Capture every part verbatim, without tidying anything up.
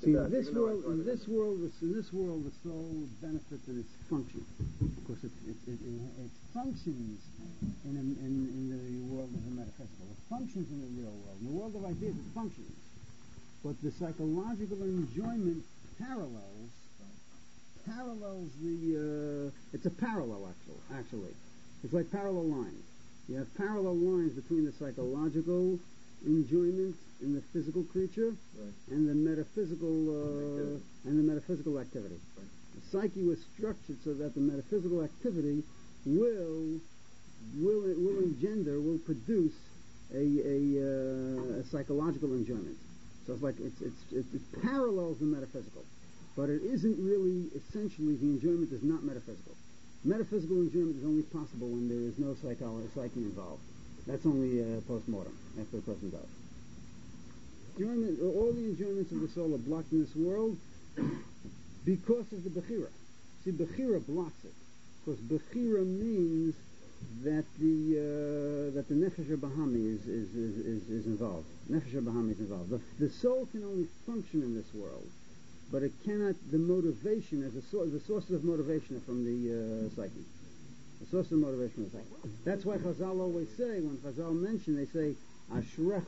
See, in this world, in this world, in this world, the soul benefits in its function. Of course, it, it, it, it functions in, a, in, in the world of the metaphysical. It functions in the real world. In the world of ideas, it functions. But the psychological enjoyment parallels, parallels the, uh, it's a parallel, actually, actually. It's like parallel lines. You have parallel lines between the psychological enjoyment in the physical creature right. and the metaphysical uh, and the metaphysical activity. Right. The psyche was structured so that the metaphysical activity will will will engender, will produce a a, uh, a psychological enjoyment. So it's like it's, it's it, it parallels the metaphysical, but it isn't really essentially the enjoyment is not metaphysical. Metaphysical enjoyment is only possible when there is no psychology, psyche involved. That's only uh, post-mortem, after the person dies. Enjoyment, all the enjoyments of the soul are blocked in this world because of the Bechira. See, Bechira blocks it. Because Bechira means that the uh, that the Nefesh Bahami is, is, is, is, is involved. Nefesh Bahami is involved. The, the soul can only function in this world, but it cannot, the motivation, as a source, the sources of motivation are from the uh, psyche. The source of motivation is like. That's why Chazal always say, when Chazal mention, they say, Ashrecha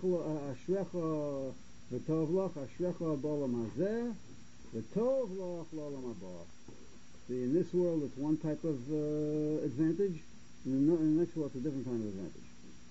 v'tov loch, Ashrecha b'olam hazeh, v'tov loch l'olam haba. See, in this world it's one type of uh, advantage, in the, in the next world it's a different kind of advantage.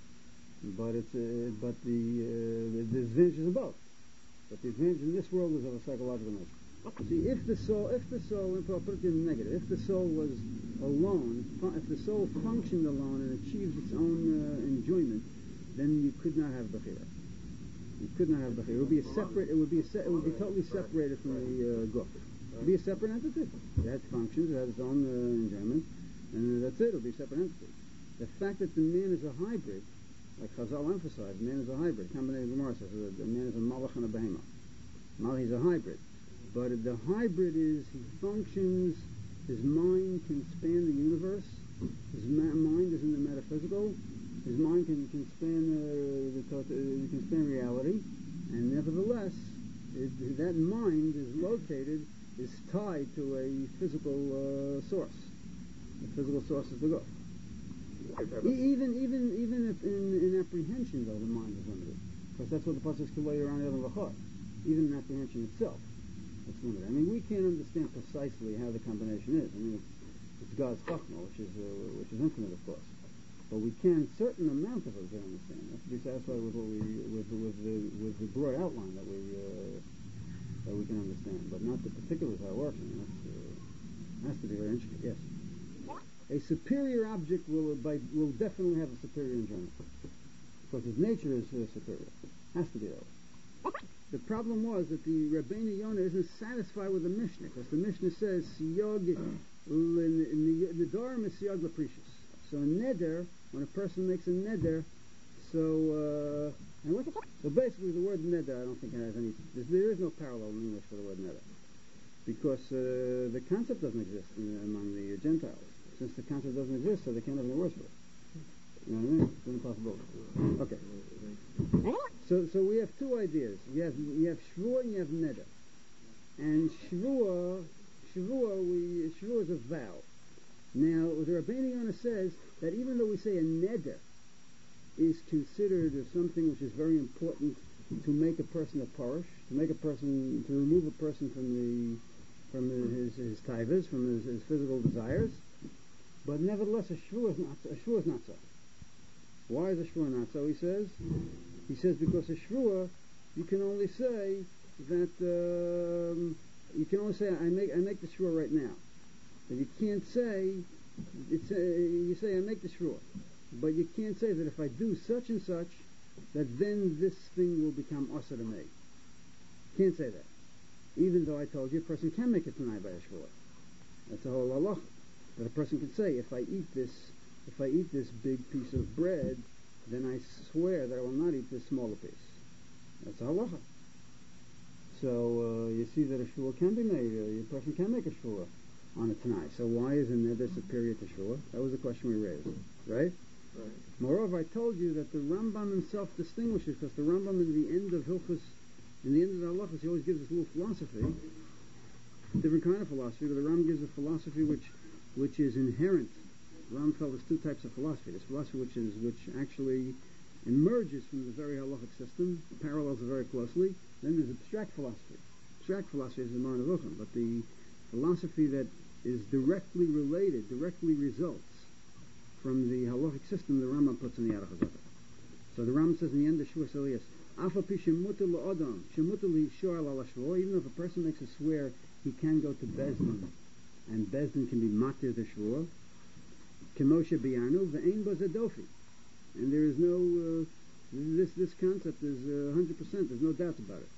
But it's uh, but the, uh, the the advantage is in both. But the advantage in this world is of a psychological nature. See, if the soul, if the soul, I'll put it in the negative, if the soul was alone, if the soul functioned alone and achieved its own uh, enjoyment, then you could not have Bechira. You could not have Bechira. It would be a separate, it would be a se- it would be totally separated from the uh, Guf. It would be a separate entity. It has functions, it has its own uh, enjoyment, and that's it, it would be a separate entity. The fact that the man is a hybrid, like Chazal emphasized, man is a hybrid. Combination of Gemara says that the man is a malach and a behemoth. Mal, he's a hybrid. But the hybrid is, he functions, his mind can span the universe, his ma- mind is in the metaphysical, his mind can, can span uh, the tot- uh, can span reality, and nevertheless, it, that mind is located, is tied to a physical uh, source. The physical source is the go. E- even even even if in, in apprehension, though, the mind is limited, because that's what the pasuk is later on in the even in apprehension itself. It's limited. I mean, we can't understand precisely how the combination is. I mean, it's, it's God's chachma, which is uh, which is infinite, of course. But we can, certain amount of it, we can understand. We have to be satisfied with what we with with the with the broad outline that we uh, that we can understand, but not the particulars how it works. I mean, that's uh, has to be very interesting. Yes, a superior object will by, will definitely have a superior enjoyment because its nature is uh, superior. Has to be that way. The problem was that the Rabbeinu Yonah isn't satisfied with the Mishnah, because the Mishnah says siyog nedarim is siyog leprecious. So a neder, when a person makes a neder, so uh, and what, so basically the word neder, I don't think it has any. There is no parallel in English for the word neder, because uh, the concept doesn't exist in, among the Gentiles. Since the concept doesn't exist, so they can't have any words for it. You know what I mean? It's an impossibility. Okay. So, so we have two ideas. We have we have shvuah and you have neder. And shvuah, shvuah, we shvuah is a vow. Now, the Rabbeinu Yonah says that even though we say a neder is considered as something which is very important to make a person a parish, to make a person, to remove a person from the from his his taivas, from his, his physical desires, but nevertheless, a shvuah is not a shvuah is not so. Why is a shvuah not so? He says. He says because a shvuah, you can only say that um, you can only say I make I make the shvuah right now, but you can't say it's uh, you say I make the shvuah, but you can't say that if I do such and such, that then this thing will become asur to me. Can't say that, even though I told you a person can make it tonight by a shvuah. That's the whole halacha. That a person can say if I eat this if I eat this big piece of bread, then I swear that I will not eat this smaller piece. That's a halacha. So uh, you see that a shvuah can be made. Uh, a person can make a shvuah on it tonight. So why is a neder superior to shvuah? That was the question we raised, right? Right. Moreover, I told you that the Rambam himself distinguishes, because the Rambam in the end of Hilchus in the end of the halachas, he always gives us a little philosophy, a different kind of philosophy, but the Ram gives a philosophy which which is inherent. Ram felt there's two types of philosophy. There's philosophy which is which actually emerges from the very halachic system, parallels it very closely. Then there's abstract philosophy. Abstract philosophy is the Mar Nevuchim, but the philosophy that is directly related, directly results from the halachic system the Rambam puts in the Arach HaZohar. So the Rambam says in the end of Shvuas Elias, Afa pi shemuter la'adam, shemuter li'shor al hashvuah, even if a person makes a swear, he can go to Bezdin, and Bezdin can be matir the shvuah, kemoshe biyanu, ve'ein bo zedofi. And there is no, uh, this this concept is uh, one hundred percent, there's no doubts about it.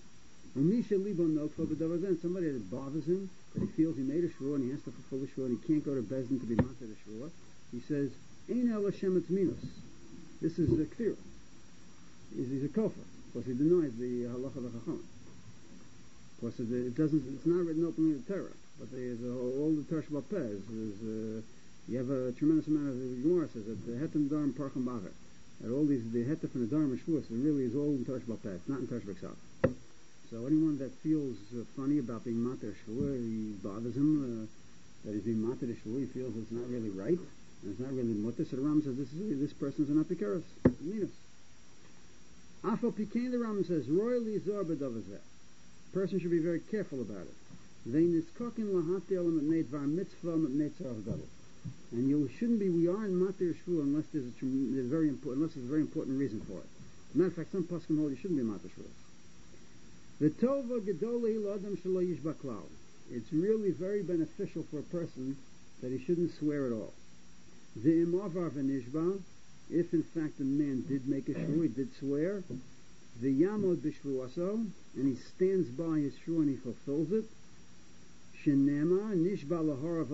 Somebody that bothers him, that he feels he made a shvuah and he has to fulfill the shvuah and he can't go to Bezdin to be matir the shvuah, he says, Ein el Hashem etminus. This is a kfir. He's, he's a kofar. Because he denies the halacha of the chacham. Because it, it doesn't, it's not written openly in the Torah. But there's a, all the Torah Shabbat Pez is, uh, you have a tremendous amount of, the Gemara says that the hetem darim parcham bacher. That all these, the hetef and the darim and shvuas, it really is all in Torah Shabbat Pez, not in Torah Shabbat Ksaf. So anyone that feels uh, funny about being matir shvuah, he bothers him, uh, that he's being matir shvuah, he feels it's not really right. And it's not really mutter, so the Ram says this is this person's an apikaros, minus. Afal Pikain, the Ram says, royally zorbadavazeh. Person should be very careful about it. Veiniskokin lahati olam at var mitzvah at tzarach gadol. And you shouldn't be. We are in matir shvuah unless there's a, there's very important, unless there's a very important reason for it. As a matter of fact, some poskim hold you shouldn't be matir shvuah. V'tova gedolei l'adam shelo yishba klal. It's really very beneficial for a person that he shouldn't swear at all. The imavar v'nishba, if in fact the man did make a shvuah, he did swear, the yamod b'shvuaso, and he stands by his shvuah and he fulfills it. Shenema nishba lahara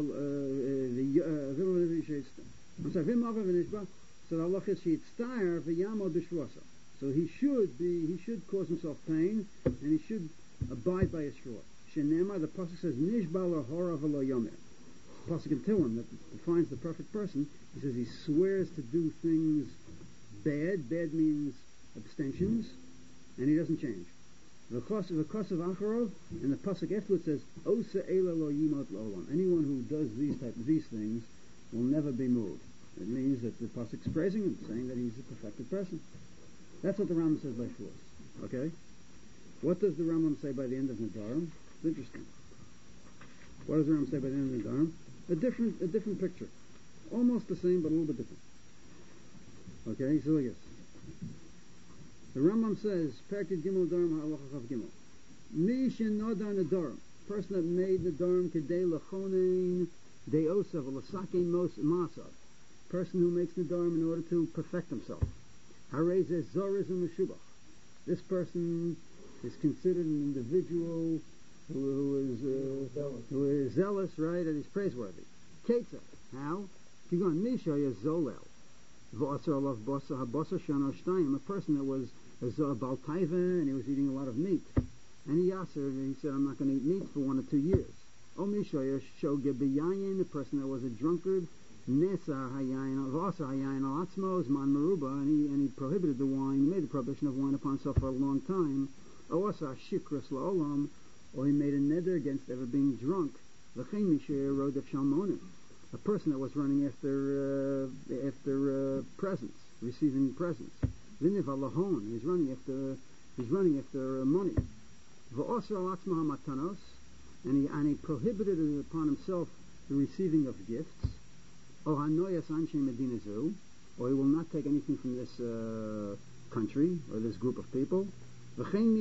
the I'm sorry, v'imavar v'nishba. So the halach is sheyitztayer v'yamod b'shvuaso. So he should be, he should cause himself pain, and he should abide by his shvuah. Shenema, the pasuk says nishba lahara v'lo yomer. Pasuk in Tehillim that defines the perfect person. He says he swears to do things bad. Bad means abstentions, and he doesn't change. The kos of Acharov, and the pasuk afterwards says Osa Eila lo yimot l'olam. Anyone who does these type of these things will never be moved. It means that the pasuk's praising him, saying that he's a perfected person. That's what the Rambam says by Shavuos. Okay. What does the Rambam say by the end of Nadarim? It's interesting. What does the Rambam say by the end of Nadarim? A different, a different picture. Almost the same, but a little bit different. Okay, so yes. The Rambam says, Perkid Gimel Darim Ha'alacha Chav Gimel. Mi shenodar Nadarim. Person that made Nadarim kedei lachonein deosav l'sakein mos masav. Person who makes Nadarim in order to perfect himself. Harei zeh zoris u'meshubach. This person is considered an individual Who, who is uh, who is zealous, right, and he's praiseworthy. Ketzah, how? Keep going. Misha is zolel. V'asar alav basa habasa shana shtayim. A person that was a bal taiva and he was eating a lot of meat, and he asked her, and he said, "I'm not going to eat meat for one or two years." O Misha shoge beyayin. A person that was a drunkard. Nesa hayayin v'asar hayayin al atzmo zman meruba, and he and he prohibited the wine. He made the prohibition of wine upon himself for a long time. O asar shikras la'olam. Or he made a neder against ever being drunk. A person that was running after uh, after uh, presents, receiving presents. He's running after he's running after uh, money. And he and he prohibited upon himself the receiving of gifts. Or he will not take anything from this uh, country or this group of people. A person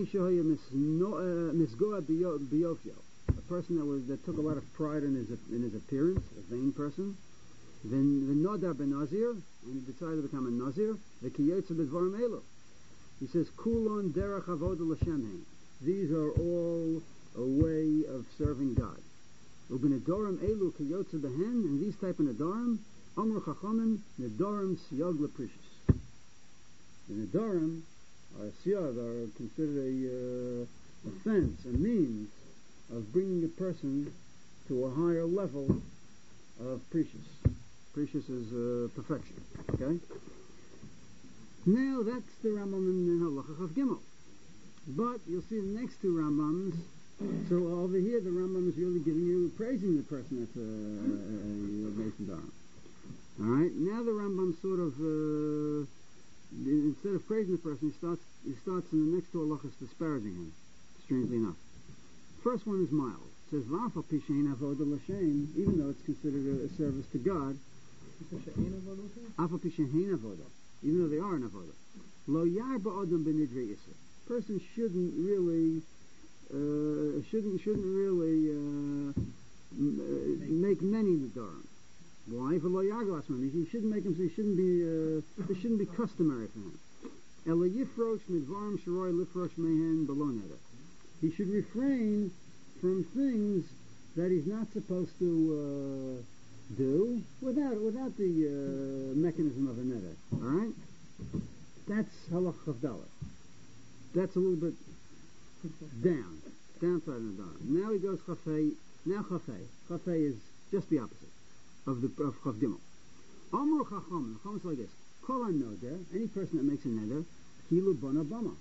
that was that took a lot of pride in his in his appearance, a vain person. Then the Nodar ben Nazir, and he decided to become a Nazir. The Kiyotze b'dvarim elu. He says, Kulon derech avodah l'Shem. These are all a way of serving God. U'b'nedarim elu kiyotze b'hen, and these type of nedarim, Amr Chachamim nedarim siyag leprecious. The nedarim are siyag, are considered a, uh, a fence, a means of bringing a person to a higher level of precious. Precious is uh, perfection. Okay? Now that's the Rambam in Halacha Chav Gimel. But you'll see the next two Rambams. So over here, the Rambam is really giving you, praising the person that's a, a, a Mason Dharma. All right. Now the Rambam sort of, uh, instead of praising the person, he starts he starts in the next two halachas disparaging him. Strangely enough, first one is mild. It says V'afal pi she'ein avoda l'Shem, even though it's considered a, a service to God. Afal pi she'ein avoda, even though they are an avoda. Lo yarba adam b'nidrei iser. Person shouldn't really. Uh, shouldn't shouldn't really uh, m- uh, make many nidarim. Why? For lo yaglas man, he shouldn't make them. So he shouldn't be. Uh, it shouldn't be customary for him. Ela yifrosh midvarim sharoi lifrosh mehen below neder. He should refrain from things that he's not supposed to uh, do without without the uh, mechanism of a neder. All right, that's halach chavdalah. That's a little bit. Down, downside of the Dharma. Now he goes Chafei. Now Chafei. Chafei is just the opposite of the of Chav Gimel. Amru Chacham. Chacham is like this. Kol HaNoder, any person that makes a neder, Kilu Bona Bama.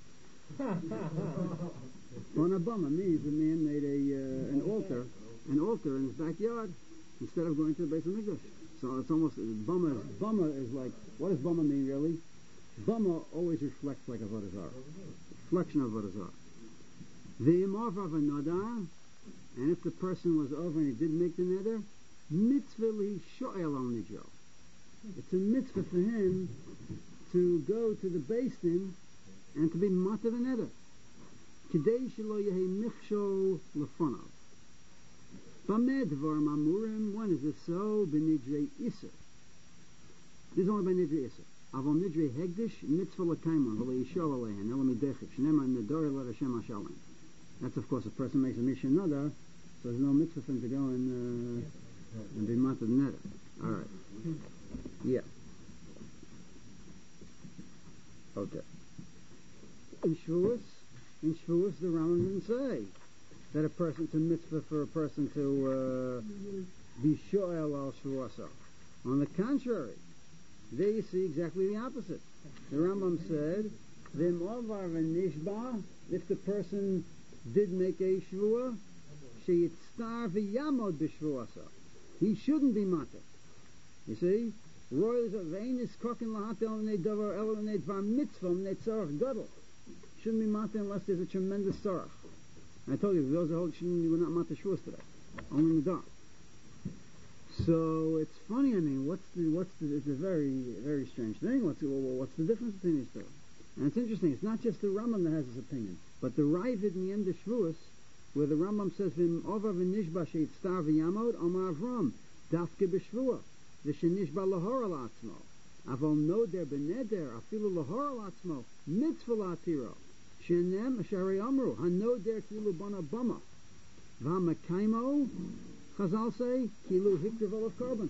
Bona Bama means the man made a uh, an altar, an altar in his backyard instead of going to the Beis HaMikdash. So it's almost Bama. Is, Bama is like, what does Bama mean really? Bama always reflects like a Avodah Zarah, reflection of Avodah Zarah. The imov of a nadar, and if the person was over and he did make the neder, mitzvah li shoel al nidro. It's a mitzvah for him to go to the Beis Din and to be matar the neder. Kidei shelo yehi michshol lefonav. Bameh dvarim amurim. When is this so? B'nidrei iser. This is only by nidrei iser. Avon nidrei hegdish mitzvah l'kaimon v'lo yishol aleihen elam idechik shneimar nedor el Hashem hashalem. That's of course a person makes a Mishnah Nada, so there's no mitzvah for him to go and uh, and be matar the neder. All right. Yeah. Okay. In Shavuos, in Shavuos, the Rambam didn't say that a person, it's a mitzvah for a person to uh, be shoel al Shavuoso. On the contrary, there you see exactly the opposite. The Rambam said, "V'im ovar v'nishba," if the person did make a shvuah, sheyitztar v'yamod b'shvuasa. He shouldn't be matar. You see, royals of vein is kokin lahatel and they davar elo and they dvar mitzvah and they tzarach gadol. Shouldn't be matar unless there's a tremendous tzarach. I told you those are hold shouldn't we're not matar shvuas today, only in the dark. So it's funny. I mean, what's the what's the? It's a very very strange thing. What's well, what's the difference between these two? And it's interesting. It's not just the Rambam that has this opinion, but the Ravid in the end of Shavuos, where the Rambam says, "V'im ova v'nishba sheyitztar v'yamod Amar Avram dafke b'shvuah v'shenishba lahor la'atzmo aval noder b'neder afilu lahor la'atzmo mitzvah la'atiro shenem asharei amru hanoder kilu bana bama v'hamakaimo." Chazal say kilu hikriv of carbon.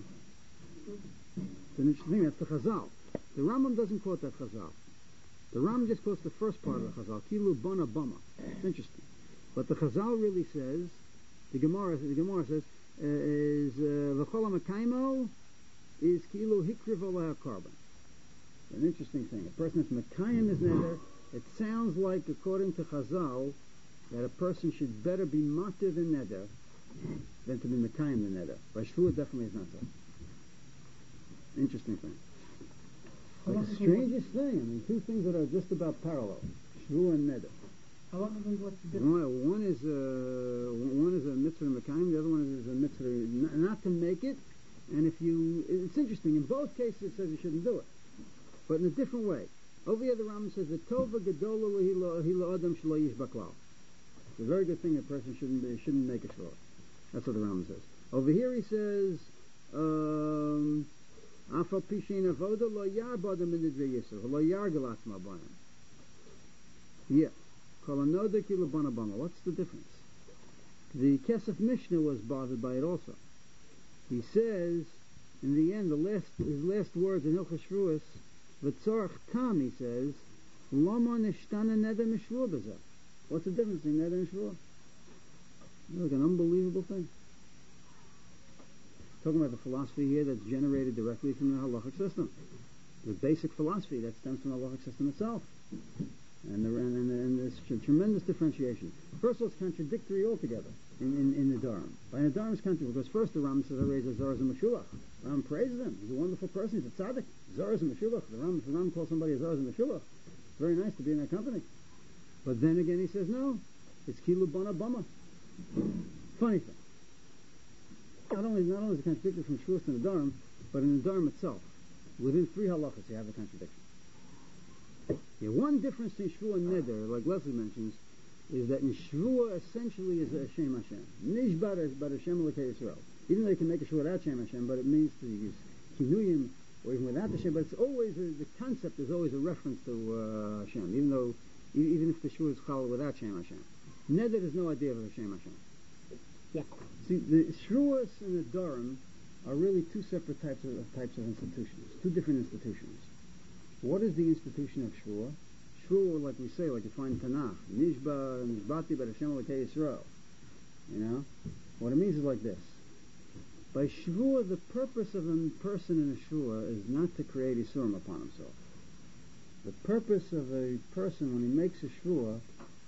It's an interesting thing. That's the Chazal. The Rambam doesn't quote that Chazal. The Ram just quotes the first part of the Chazal, Kilu Bona Bama. It's interesting. But the Chazal really says, the Gemara, the Gemara says, uh, is V'chol HaMekaimo is Kilu Hikriv Olah Carbon. An interesting thing. A person that's Mekayim is neder, it sounds like, according to Chazal, that a person should better be matar the neder than to be Mekayim the neder. By Shvuah definitely is not so. Interesting thing. Like the strangest thing. I mean, two things that are just about parallel: Shvuah and neder. How long ago what's the difference? One, one is a one is a mitzvah mekayim. The other one is a mitzvah not, not to make it. And if you, it's interesting. In both cases, it says you shouldn't do it, but in a different way. Over here, the Rambam says the tova gedola lahila adam shelo yish baklal. It's a very good thing. A person shouldn't be, shouldn't make a shvuah. That's what the Rambam says. Over here, he says. Um, Afal pishin avoda lo yar badam in the dreyisur lo yar galatz mabanam. Yeah, kol anoda kilu bana bana. What's the difference? The Kesef Mishnah was bothered by it also. He says in the end, the last his last words in Hilchos Shvuos, v'tzorach tam. He says, lama nishtana neder mishvuah b'zeh. What's the difference between neder and shvuah? Look, an unbelievable thing. Talking about the philosophy here that's generated directly from the halachic system. The basic philosophy that stems from the halachic system itself. And, the, and, and, and there's a tremendous differentiation. First of all, it's contradictory altogether in, in, in the Dharm. By the Dharm is contradictory, because first the Ram says, I raise a Zoraz and Meshulach. The Ram praises him. He's a wonderful person. He's a tzaddik. Zoraz and Meshulach. The Ram, the Ram calls somebody a Zoraz and Meshulach. It's very nice to be in their company. But then again he says, no, it's Kilu Bana Bama. Funny thing. Not only, not only is it contradictory from Shvuas to the Dharm, but in the Dharm itself, within three halachas you have the contradiction. Yeah, one difference in Shvuah and Neder, like Leslie mentions, is that in Shvuah essentially is a Shem Hashem. Nishbar is but Hashem Elokei Yisrael. Even though you can make a Shvuah without Shem Hashem, but it means to use Kinuyim, or even without the Shem, but it's always, a, the concept is always a reference to uh, Hashem, even though, even if the Shvuah is Chal without Shem Hashem. Neder has no idea of Hashem Hashem. Yeah. See, the Shvuahs and the Dharm are really two separate types of, types of institutions, two different institutions. What is the institution of Shvuah? Shvuah, like we say, like you find in Tanakh, Nishba, Nishbati, but Hashem Elokei Yisrael. You know? What it means is like this. By Shvuah, the purpose of a person in a Shvuah is not to create Yisurim upon himself. The purpose of a person when he makes a Shvuah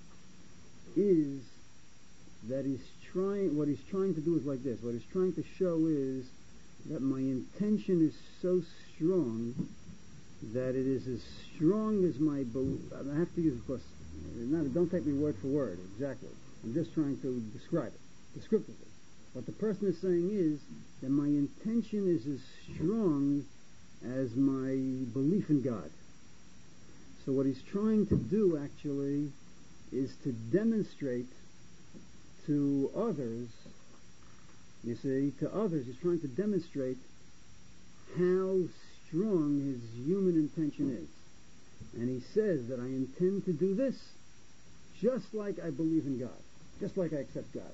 is that he's trying, what he's trying to do is like this. What he's trying to show is that my intention is so strong that it is as strong as my belief. I have to use, of course, not, don't take me word for word exactly. I'm just trying to describe it, descriptively. What the person is saying is that my intention is as strong as my belief in God. So what he's trying to do actually is to demonstrate to others, you see, to others, he's trying to demonstrate how strong his human intention is. And he says that I intend to do this just like I believe in God, just like I accept God.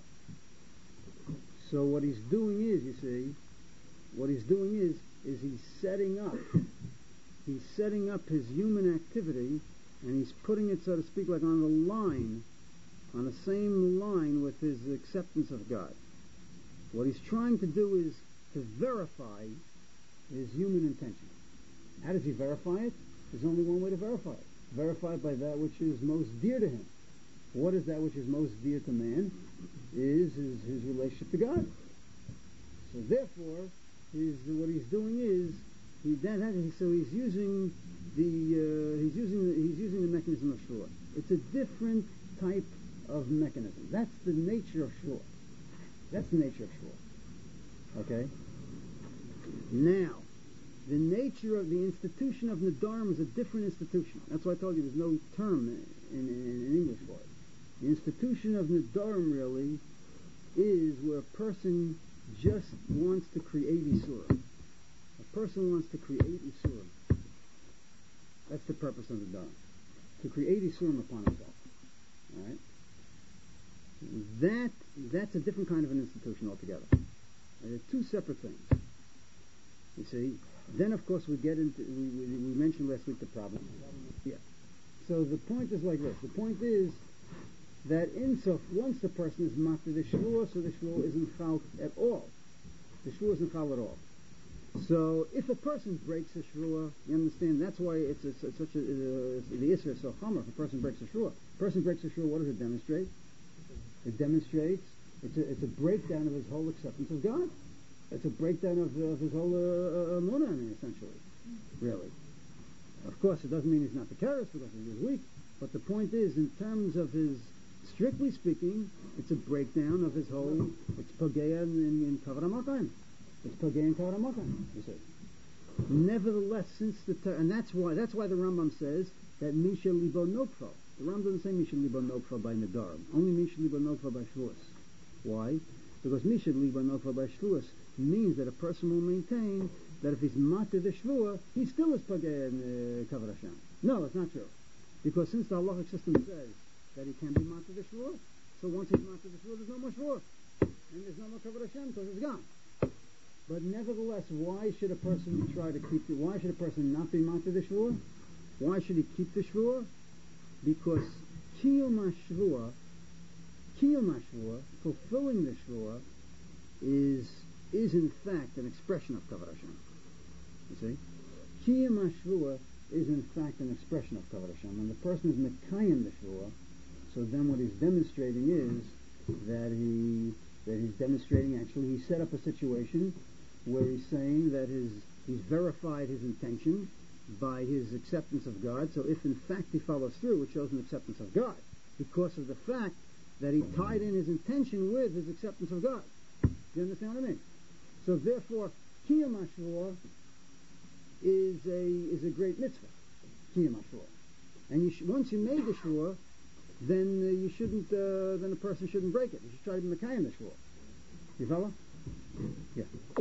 So what he's doing is, you see, what he's doing is, is he's setting up, he's setting up his human activity, and he's putting it, so to speak, like on the line, on the same line with his acceptance of God. What he's trying to do is to verify his human intention. How does he verify it? There's only one way to verify it. Verify it by that which is most dear to him. What is that which is most dear to man? Is his, his relationship to God. So therefore, his, what he's doing is he that, that so he's using the uh, he's using the, he's using the mechanism of Shvuah. It's a different type of mechanism. That's the nature of Shvuah. That's the nature of Shvuah. Okay. Now, the nature of the institution of Nedarim is a different institution. That's why I told you there's no term in, in, in English for it. The institution of Nedarim really is where a person just wants to create Yisurim. A person wants to create Yisurim. That's the purpose of Nedarim. To create Yisurim upon himself. Alright? That, that's a different kind of an institution altogether. And they're two separate things. You see? Then, of course, we get into, we, we, we mentioned last week the problem. Yeah. So the point is like this. The point is that in so once the person is matter the shvuah, so the shvuah isn't chal at all. The shvuah isn't chal at all. So if a person breaks a shvuah, you understand, that's why it's, it's, it's such a, uh, the Isra is so chomer. If a person breaks a shvuah, a person breaks a shvuah, what does it demonstrate? It demonstrates, it's a, it's a breakdown of his whole acceptance of God. It's a breakdown of, of his whole uh, emunah, I mean, essentially, really. Of course, it doesn't mean he's not the keres because he was weak, but the point is, in terms of his, strictly speaking, it's a breakdown of his whole, it's pageya in, in Kavod HaMakayim. It's pageya in Kavod HaMakayim, you see. Nevertheless, since the, ter- and that's why, that's why the Rambam says that Misha Libo Nokfa. The Rambam doesn't say Misha Libo Nokfa by Nedarim, only Misha Libo Nokfa by Shvuas. Why? Because Misha Libo Nokfa by Shvuas means that a person will maintain that if he's matir the shvuah, he still is pageh in uh, Kavod Hashem. No, it's not true. Because since the halachic system says that he can be matir the shvuah, so once he's matir the shvuah, there's no more shvuah. And there's no more Kavod Hashem because it's gone. But nevertheless, why should a person try to keep it? Why should a person not be matir the shvuah? Why should he keep the shvuah? Because kiyum ha-shvuah, kiyum ha-shvuah, fulfilling the shvuah, is is in fact an expression of Kavod Hashem. You see? Kiyum HaShvuah is in fact an expression of Kavod Hashem. When the person is Mekayim the Shvua, so then what he's demonstrating is that he that he's demonstrating actually he set up a situation where he's saying that his he's verified his intention by his acceptance of God. So if in fact he follows through, it shows an acceptance of God because of the fact that he tied in his intention with his acceptance of God. Do you understand what I mean? So therefore, Kiyam HaShavua is a is a great mitzvah. Kiyam HaShavua, and you sh- once you made the shvua, then uh, you shouldn't. Uh, then a person shouldn't break it. You should try to be mekayim the shvua. You follow? Yeah.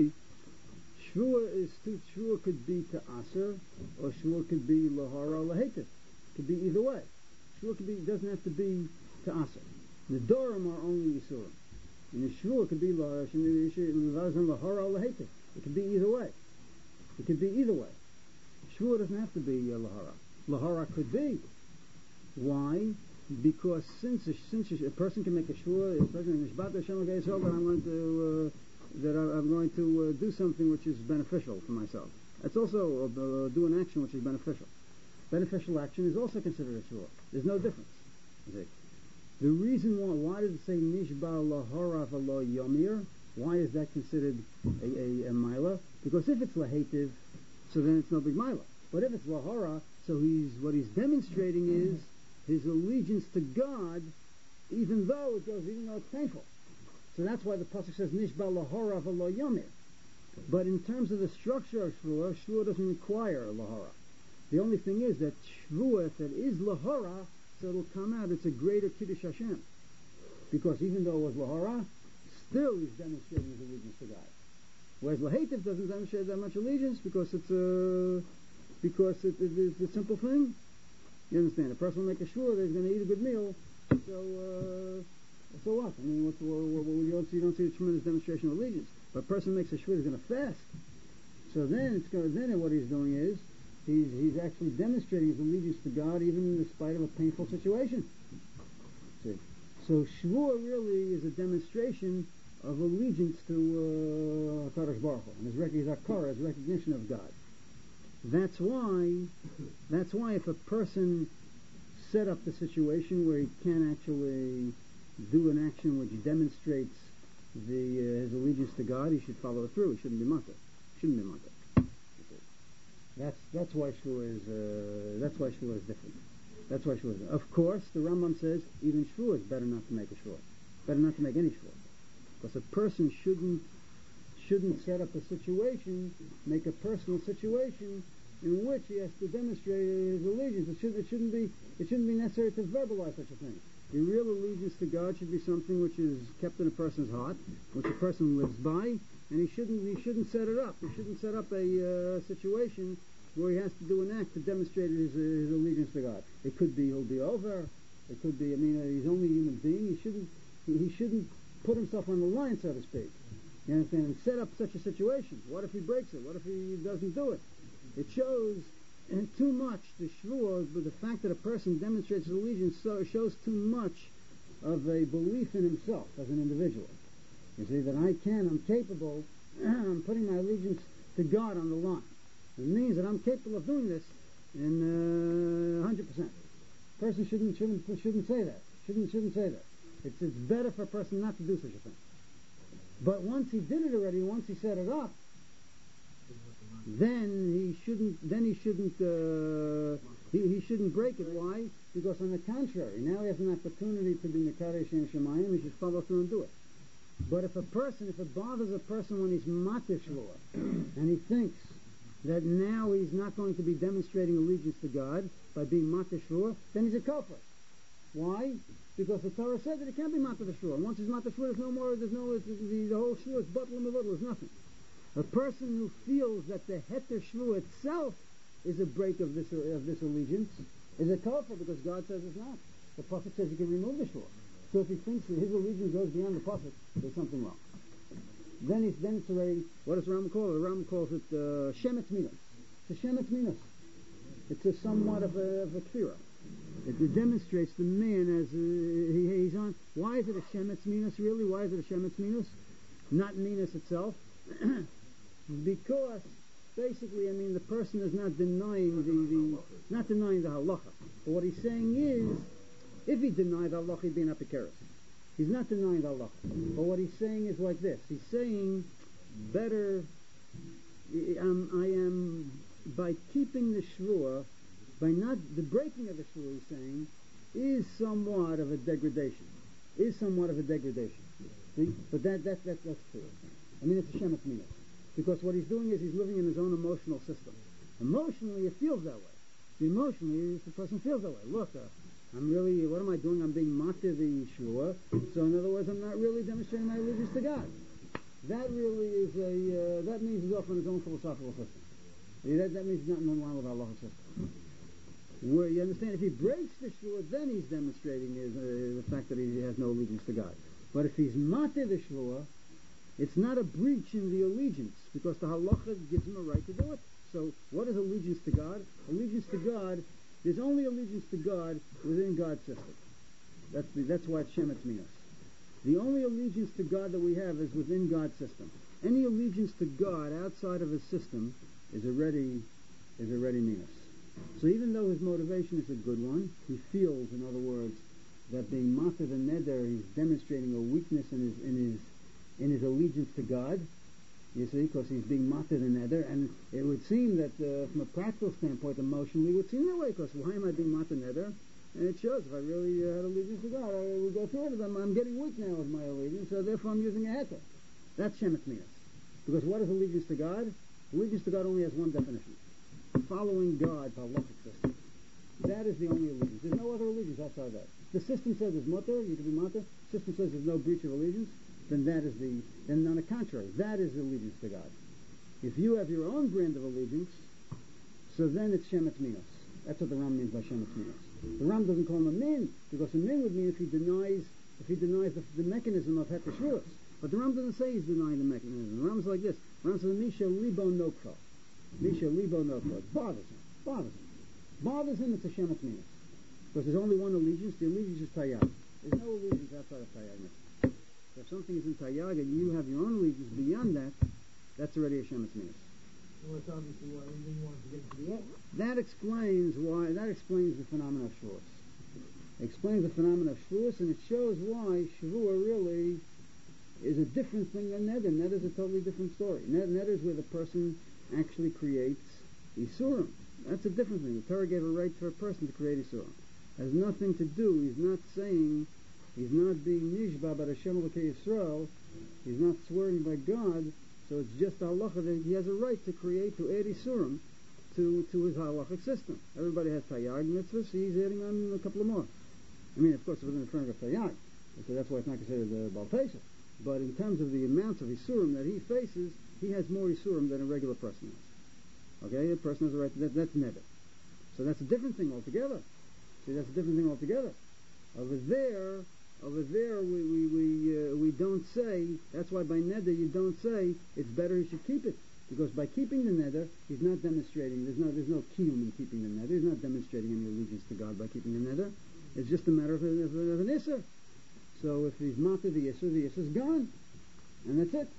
Shvua is to shvua could be to aser, or shvua could be lahara or lahetiv. Could be either way. Shvua could be doesn't have to be to aser. The dorim are only yisurim. And the shvua could be lahara or lahetiv. It could be either way. It could be either way. Shvua doesn't have to be uh, lahara. Lahara could be. Why? Because since a, since a, a person can make a shvua, a person can that I'm going to uh, that I, I'm going to uh, do something which is beneficial for myself. That's also uh, do an action which is beneficial. Beneficial action is also considered a shvua. There's no difference. Okay. The reason why why does it say nishba lahara v'lo yomir? Why is that considered a, a, a mila? Because if it's lahetiv, so then it's no big mila. But if it's lahara, so he's what he's demonstrating is his allegiance to God, even though it goes, even though it's painful. So that's why the pasuk says nishba lahara v'lo yomir. But in terms of the structure of shvua, shvua doesn't require lahara. The only thing is that shvua, if it is lahara, so it'll come out. It's a greater kiddush Hashem, because even though it was lahara, still he's demonstrating his allegiance to God. Whereas lahetiv doesn't demonstrate that much allegiance because it's a because it, it, it's a simple thing. You understand? A person will make a shvua that he's going to eat a good meal. So uh, so what? I mean, what, what, what, what, you, don't see, you don't see a tremendous demonstration of allegiance. But a person makes a shvua, he's going to fast. So then it's going. Then what he's doing is he's he's actually demonstrating his allegiance to God, even in spite of a painful situation. See? So shvua really is a demonstration of allegiance to uh, Kadosh Baruch Hu, and his, rec- his akara, his recognition of God. That's why, that's why if a person set up the situation where he can actually do an action which demonstrates the uh, his allegiance to God, he should follow it through. He shouldn't be mutter. Shouldn't be mutter. That's that's why shvua is uh, that's why shvua is different. That's why shvua is different. Of course, the Rambam says even shvua is better not to make a shvua. Better not to make any shvua. Because a person shouldn't shouldn't set up a situation, make a personal situation in which he has to demonstrate his allegiance. It, should, it shouldn't be it shouldn't be necessary to verbalize such a thing. The real allegiance to God should be something which is kept in a person's heart, which a person lives by, and he shouldn't he shouldn't set it up. He shouldn't set up a uh, situation where he has to do an act to demonstrate his, uh, his allegiance to God. It could be he'll be over. It could be I mean uh, he's only a human being. He shouldn't he, he shouldn't put himself on the line, so to speak. You understand? And set up such a situation. What if he breaks it? What if he doesn't do it? It shows, and too much, the shvua, but the fact that a person demonstrates his allegiance so shows too much of a belief in himself as an individual. You see, that I can, I'm capable, I'm putting my allegiance to God on the line. It means that I'm capable of doing this in uh, one hundred percent. A person shouldn't, shouldn't, shouldn't say that. Shouldn't, shouldn't say that. It's, it's better for a person not to do such a thing. But once he did it already, once he set it up, then he shouldn't. Then he shouldn't. Uh, he, he shouldn't break it. Why? Because on the contrary, now he has an opportunity to be mekadesh and shemayim. He should follow through and do it. But if a person, if it bothers a person when he's matish law, and he thinks that now he's not going to be demonstrating allegiance to God by being matish law, then he's a kafir. Why? Because the Torah said that it can't be matish law. Once he's matish law, there's no more. There's no. It's, the, the whole shua is butl and mevutel. There's nothing. A person who feels that the heter shvua itself is a break of this of this allegiance is a kafir, because God says it's not. The pasuk says you can remove the shvua. So if he thinks that his allegiance goes beyond the pasuk, there's something wrong. Then it's then it's already, what does Rambam call it? The Rambam calls it uh, shemetz minos. It's a shemetz minos. It's a somewhat of a, of a kfira. It, it demonstrates the man as uh, he, he's on. Why is it a shemetz minos? Really? Why is it a shemetz minos? Not minos itself. Because basically, I mean, the person is not denying the, the not denying the halacha. But what he's saying is, if he denied the halacha, he'd be an apikaris. He's not denying the halacha. But what he's saying is like this. He's saying, better, um, I am, by keeping the shvua, by not, the breaking of the shvua, he's saying, is somewhat of a degradation. Is somewhat of a degradation. See? But that, that, that, that's true. I mean, it's a shemet minas. Because what he's doing is he's living in his own emotional system. Emotionally, it feels that way. See, emotionally, the person feels that way. Look, uh, I'm really, what am I doing? I'm being matir the shvua. So in other words, I'm not really demonstrating my allegiance to God. That really is a, uh, that means he's off on his own philosophical system. See, that, that means he's not in line with our halachic system. Where, you understand, if he breaks the shvua, then he's demonstrating his, uh, the fact that he has no allegiance to God. But if he's matir the shvua, it's not a breach in the allegiance, because the halacha gives him a right to do it. So, what is allegiance to God? Allegiance to God, there's only allegiance to God within God's system. That's the, that's why it's shemet minas. The only allegiance to God that we have is within God's system. Any allegiance to God outside of his system is already is already minas. So even though his motivation is a good one, he feels, in other words, that being matir the neder, he's demonstrating a weakness in his in his in his allegiance to God, you see, because he's being matir the neder, and it would seem that uh, from a practical standpoint, emotionally, it would seem that way, because why am I being matir neder? And it shows, if I really uh, had allegiance to God, I would go through it, I'm, I'm getting weak now with my allegiance, so therefore I'm using a heter. That's shemet minas. Because what is allegiance to God? Allegiance to God only has one definition. Following God's halachic system. That is the only allegiance. There's no other allegiance outside that. The system says there's mutter, you can be matir. The system says there's no breach of allegiance. Then that is the, then on the contrary, that is allegiance to God. If you have your own brand of allegiance, so then it's shemet minas. That's what the Ram means by shemet minas. The Ram doesn't call him a min, because a min would mean if he denies, if he denies the, the mechanism of heter shvuos. But the Ram doesn't say he's denying the mechanism. The Ram's like this. The Ram says, Misha libo nokfa. Misha libo nokfa. It bothers him. Bothers him. Bothers him, it's a shemet minas. Because there's only one allegiance, the allegiance is tayyag. There's no allegiance outside of tayyag. So if something is in tayyag and you have your own allegiance beyond that, that's already a shemet minas. Well, it's obviously why he didn't want to get to the end. That explains why, that explains the phenomenon of shvuos. Explains the phenomenon of shvuos, and it shows why shvua really is a different thing than neder. Neder is a totally different story. Neder is where the person actually creates isurim. That's a different thing. The Torah gave a right for a person to create isurim. Has nothing to do, he's not saying, he's not being nishba by Hashem Elokei Yisrael, he's not swearing by God, so it's just halacha that he has a right to create, to add isurim to, to his halachic system. Everybody has tayyag mitzvahs, he's adding on a couple of more. I mean, of course, within the framework of tayyag, so that's why it's not considered a Baal Pesach. But in terms of the amounts of isurim that he faces, he has more isurim than a regular person has. Okay, a person has a right to that, that's neder. So that's a different thing altogether. See, that's a different thing altogether. Over there, over there, we we we, uh, we don't say. That's why by neder you don't say it's better he should keep it, because by keeping the neder, he's not demonstrating. There's no there's no kiyum in keeping the neder. He's not demonstrating any allegiance to God by keeping the neder. It's just a matter of, of, of an isser. So if he's matir the isser, the isser's gone, and that's it.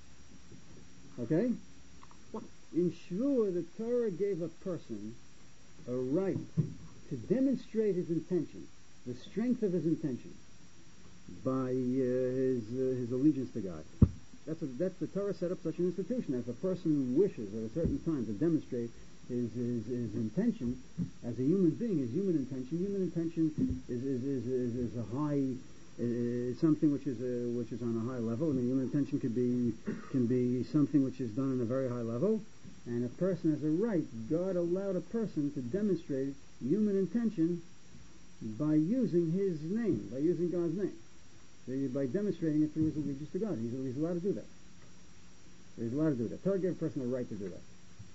Okay. In shvua, the Torah gave a person a right to demonstrate his intention, the strength of his intention, by uh, his uh, his allegiance to God. That's a, that's the Torah set up such an institution. If a person wishes at a certain time to demonstrate his his, his intention as a human being, his human intention, human intention is is is, is, is a high, is something which is a, which is on a high level. I mean, human intention can be can be something which is done on a very high level. And a person has a right, God allowed a person to demonstrate human intention by using his name, by using God's name. So by demonstrating it through his allegiance to God. He's, he's allowed to do that. He's allowed to do that. Torah gave a person a right to do that.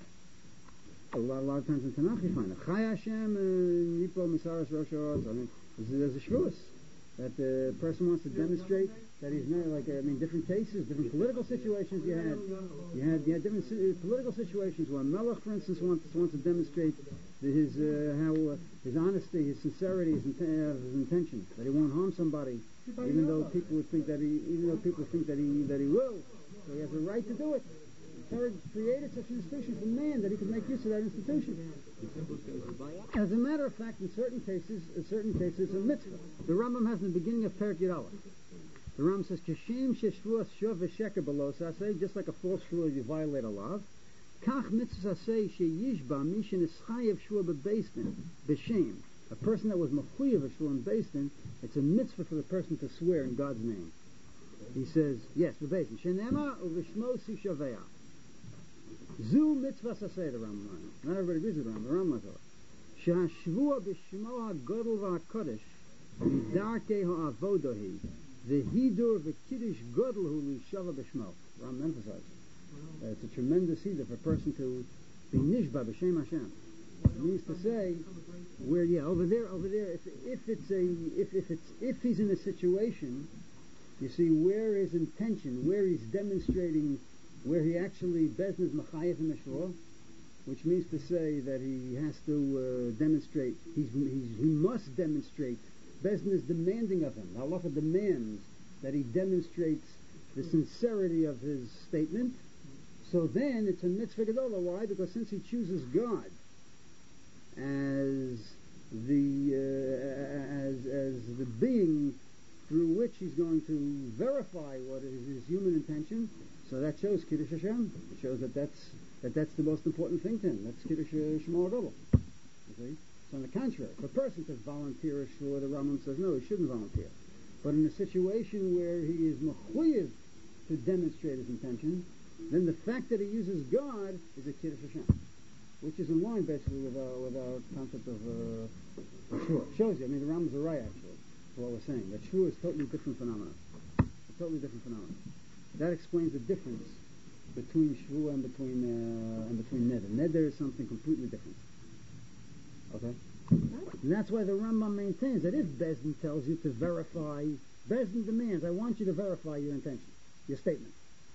A lot, a lot of times in Tanakh you find it. Chai Hashem, Yipo, Misaras, Rosh Hashanah. I mean, there's a shvuos that the person wants to demonstrate that he's not like, I mean, different cases, different political situations you had. You had, you had different uh, political situations where Melech, for instance, wants, wants to demonstrate the, his, uh, how, uh, his honesty, his sincerity, his, uh, his intention, that he won't harm somebody, even though people would think that he, even though people think that he, that he will. So he has a right to do it. Torah created such an institution for man that he could make use of that institution. As a matter of fact, in certain cases, in certain cases, it's a mitzvah. The Rambam has in the beginning of Perek Yud Aleph. The Rambam says, "Kashem sheshvuas shov v'sheker below saseh," just like a false shvua you violate a law. Kach mitzvah saseh sheyishba mishin ischayev shvua bebeisdin b'shem. A person that was mechuyev of shvua in beisdin, it's a mitzvah for the person to swear in God's name. He says, yes, bebeisdin. Shenema uv'shmo sishavea. Zu mitzvah saseh, the Rambam. Not everybody agrees with the Rambam. The Rambam says, "Shashvua b'shmo ha'godol v'ha'kodesh midarkei ha'avodahi v'hidur v'kiddush godol hu l'shava b'shmo." Rambam emphasizes. Uh, it's a tremendous hidur for a person to be nishba b'shem Hashem. It means to say, where yeah, over there, over there. If if it's a if if it's if he's in a situation, you see where his intention, where he's demonstrating, where he actually bezdin is machayef in the shvua, which means to say that he has to uh, demonstrate. He's, he's he must demonstrate. Bezdin is demanding of him. Halacha demands that he demonstrates the sincerity of his statement. So then it's a mitzvah gedola. Why? Because since he chooses God as the uh, as as the being through which he's going to verify what is his human intention, so that shows Kiddush Hashem. It shows that that's that that's the most important thing to him. That's Kiddush Shema Gadol. You see? So on the contrary, if a person could volunteer a shvua, the Rambam says no, he shouldn't volunteer. But in a situation where he is mechuyev to demonstrate his intention, then the fact that he uses God is a Kiddush Hashem, which is in line basically with our, with our concept of uh, shvua. Shows you, I mean, the Rambam's are right actually, for what we're saying. That shvua is totally different phenomenon. A totally different phenomenon. That explains the difference between shvua and between uh, and between neder. Neder is something completely different. Okay? And that's why the Rambam maintains that if Bezdin tells you to verify, Bezdin demands, I want you to verify your intention, your statement.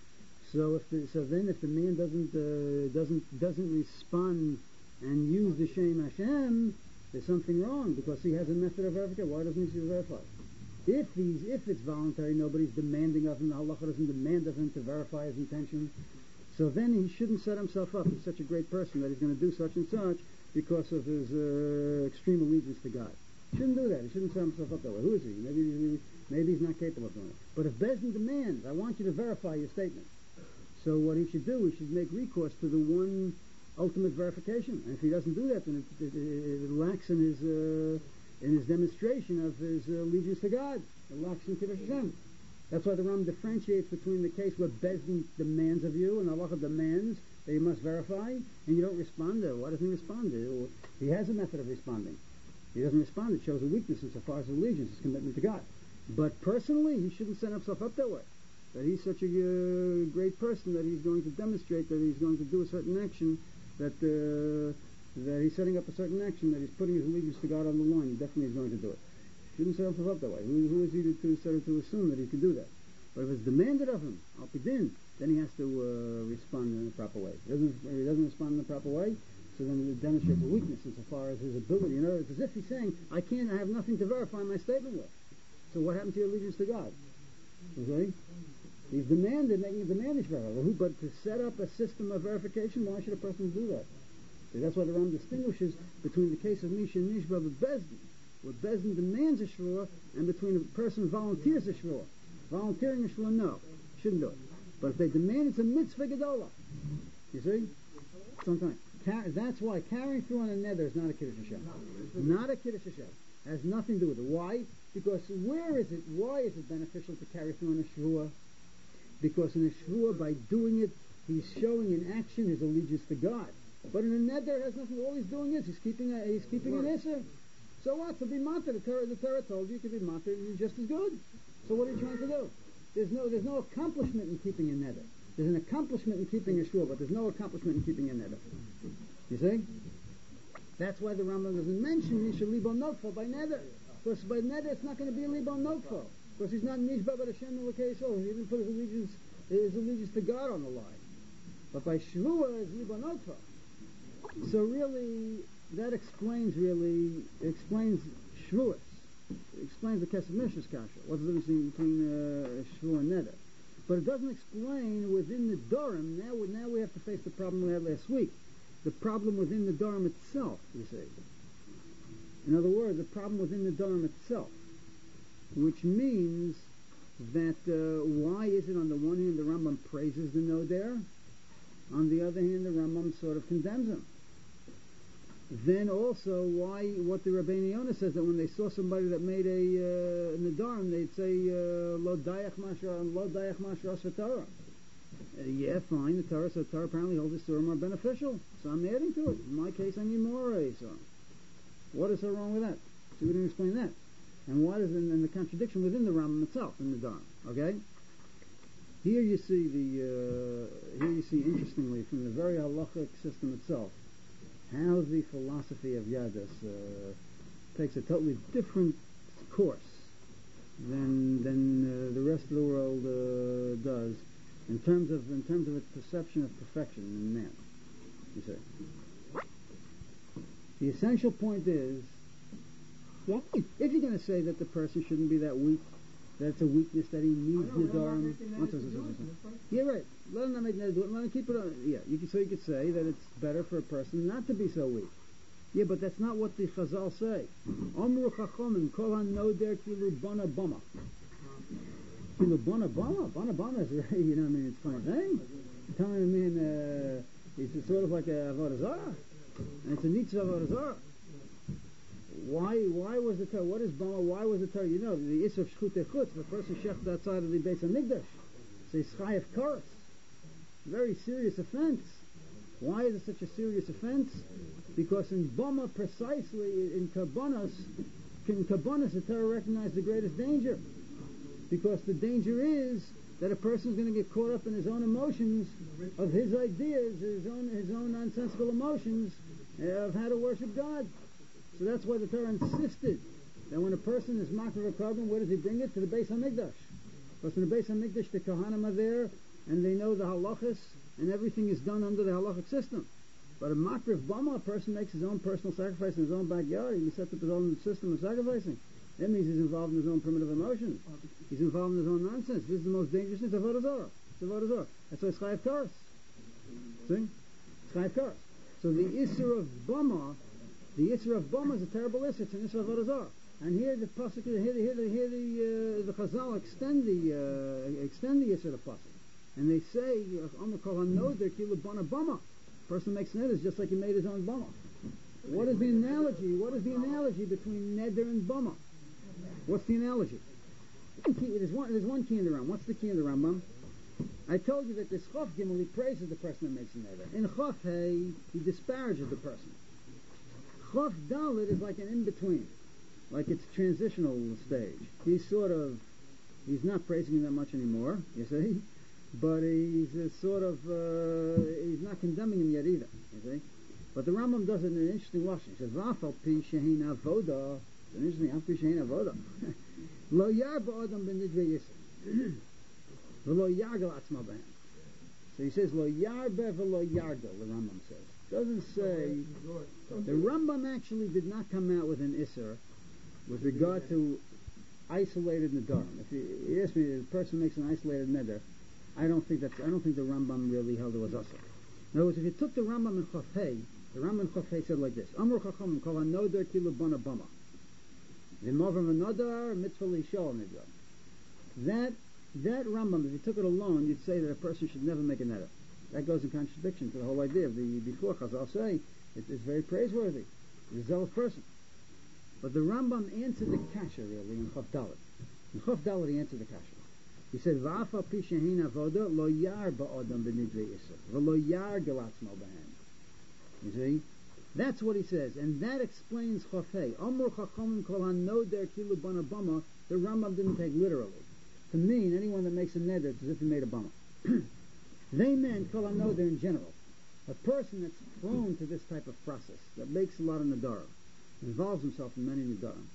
So if the, so then if the man doesn't uh, doesn't doesn't respond and use the Shem Hashem, there's something wrong because he has a method of verification. Why doesn't he verify? If he's if it's voluntary, nobody's demanding of him. The halacha doesn't demand of him to verify his intention. So then he shouldn't set himself up as such a great person that he's going to do such and such because of his uh, extreme allegiance to God. He shouldn't do that. He shouldn't set himself up that way. Who is he? Maybe maybe he's not capable of doing it. But if Bezdin demands, I want you to verify your statement. So what he should do, he should make recourse to the one ultimate verification. And if he doesn't do that, then it, it, it, it lacks in his uh, in his demonstration of his uh, allegiance to God. It lacks in Kiddush Hashem. That's why the Ram differentiates between the case where Bezdin demands of you and Allah demands that you must verify, and you don't respond to it. Why doesn't he respond to it? He has a method of responding. He doesn't respond. It shows a weakness insofar as allegiance, his commitment to God. But personally, he shouldn't set himself up that way. That he's such a uh, great person that he's going to demonstrate that he's going to do a certain action, that uh, that he's setting up a certain action, that he's putting his allegiance to God on the line. He definitely is going to do it. Shouldn't set himself up that way. Who, who is he to, to, to assume that he can do that? But if it's demanded of him, al pidin, then he has to uh, respond in the proper way. If he doesn't, if he doesn't respond in the proper way, so then it demonstrates a weakness insofar as his ability. In other words, it's as if he's saying, I can't, I have nothing to verify my statement with. So what happened to your allegiance to God? Okay? He's demanded, making a demand is verified. But to set up a system of verification, why should a person do that? See, that's why the Ram distinguishes between the case of Misha Nishba with Bezdin, where Bezdin demands a shvua, and between a person who volunteers a shvua. Volunteering a shvua, no, shouldn't do it. But if they demand, it's a mitzvah gedola. You see? Sometimes. Car- that's why carrying through on a nether is not a Kiddush Hashem. Not a Kiddush Hashem. Has nothing to do with it. Why? Because where is it, why is it beneficial to carry through on a shvua? Because in a shvua, by doing it, he's showing in action his allegiance to God. But in a nether, it has nothing. All he's doing is he's keeping a, he's keeping an isser. So what? To be matir, the Torah, the Torah told you, you can be matir, you're just as good. So what are you trying to do? There's no there's no accomplishment in keeping a nether. There's an accomplishment in keeping a shvua, but there's no accomplishment in keeping a nether. You see? That's why the Rambam doesn't mention Nisha Libo Notfo by nether. Because by nether, it's not going to be a Libo Notfo. Because he's not Nishba but Hashem Elokei Yisrael. He didn't put his allegiance, his allegiance to God on the line. But by Shvua, it's Libo Notfo. So really, that explains really, it explains Shvuas. It explains the Kesef Mishras Kasha. What's the difference between uh, Shvu and Neder? But it doesn't explain within the Durham. Now, now we have to face the problem we had last week. The problem within the Durham itself, you see. In other words, the problem within the Durham itself. Which means that uh, why is it on the one hand the Rambam praises the Noder, on the other hand the Rambam sort of condemns him? Then also why what the Rabbeinu Yonah says, that when they saw somebody that made a uh, Nadarim, they'd say Lo Dayach Mashra Lo Dayach Mashra Torah. Uh, yeah, fine, the Torah, so Torah apparently holds the Torah more beneficial, so I'm adding to it. In my case I need more array, so what is so wrong with that? So we didn't explain that. And what is in, in the contradiction within the Rambam itself, in the Dharm, okay? Here you see the, uh, here you see interestingly from the very halachic system itself, how the philosophy of Yadus uh, takes a totally different course than than uh, the rest of the world uh, does in terms of in terms of its perception of perfection in man. You see, the essential point is, yeah, if you're going to say that the person shouldn't be that weak, that it's a weakness that he needs Nidarim. Yeah, right. Let him not make Neder do it. Let him keep it on. Yeah, you can, so you could say that it's better for a person not to be so weak. Yeah, but that's not what the Chazal say. Omru Chachomim Kol HaNoder Kilu Bana Bama. Kilu Bana Bama. Bana Bama is, you know, I mean, it's a funny thing. You're telling a man uh, it's sort of like a Avodah Zarah, and it's a Nitzvah Avodah Zarah. Why? Why was the Torah? What is Bama? Why was the Torah? You know, the Isser of Shchut Echutz, the person shechted outside of the Beis HaMikdash. Say Chayav Karas. Very serious offense. Why is it such a serious offense? Because in Bama, precisely in Kabbanas, in Kabbanas, the Torah recognized the greatest danger. Because the danger is that a person is going to get caught up in his own emotions, of his ideas, his own his own nonsensical emotions uh, of how to worship God. So that's why the Torah insisted that when a person is makar a carbon, where does he bring it? To the Beis HaMikdash. Because in the Beis HaMikdash, the Kohanim are there, and they know the halachas, and everything is done under the halachic system. But a makar of Bama, a person makes his own personal sacrifice in his own backyard. He sets up his own system of sacrificing. That means he's involved in his own primitive emotions. He's involved in his own nonsense. This is the most dangerous thing. It's Avodah Zarah. It's Avodah Zarah. That's why it's Chayav Karas. See? It's Chayav Karas. So the Isser of Bama, the Isser of Bama is a terrible Isser. It's an Isser of Avodah Zarah. And here the pasuk, here the here the here the, uh, the Chazal extend the uh, extend the Isser of the pasuk, and they say Amar Kol HaNoder Kilu Bana Bama. Person makes neder just like he made his own Bama. What is the analogy? What is the analogy between neder and Bama? What's the analogy? There's one, there's one key in the Rambam. What's the key in the Rambam? I told you that this Chof Gimel, he praises the person that makes a neder. In Chof Hey, he disparages the person. Chof Dalet is like an in-between. Like it's a transitional stage. He's sort of, he's not praising him that much anymore, you see? But he's uh, sort of, uh, he's not condemning him yet either, you see? But the Rambam does it in an interesting lashon. He says, V'afal pi shehin avoda. It's an interesting, Af pi shehin avoda. Lo yarba adam b'nidvei yisr. V'lo yargal atzma b'hem. So he says, Lo yarba v'lo yargal, the Rambam says. Doesn't say, the Rambam actually did not come out with an isser with regard to isolated nedarim. If you, you ask me, if a person makes an isolated neder, I don't think that's. I don't think the Rambam really held it was usher. In other words, if you took the Rambam in Chafei, the Rambam in Chafei said like this: Amru Chachamim Kol HaNoder Kilu Bana Bama. V'Mavram V'Nodar Mitzvah L'Ishol Nidra. That that Rambam, if you took it alone, you'd say that a person should never make a neder. That goes in contradiction to the whole idea of the before Chazal say it, it's very praiseworthy. He's a zealous person. But the Rambam answered the kasha really in Chof Dalet. In Chof Dalet he answered the kasha. He said, "Va'afa pi shehin avoda lo yar ba'odam b'nidrei iser, v'lo yar gelatzmo b'hem." You see, that's what he says, and that explains Chafei. Amru chachamim kol hanoder kilu bana bama. The Rambam didn't take literally to mean anyone that makes a neder as if he made a bama. They meant kol hanoder in general, a person that's prone to this type of process that makes a lot of nedarim, involves himself in many nedarim.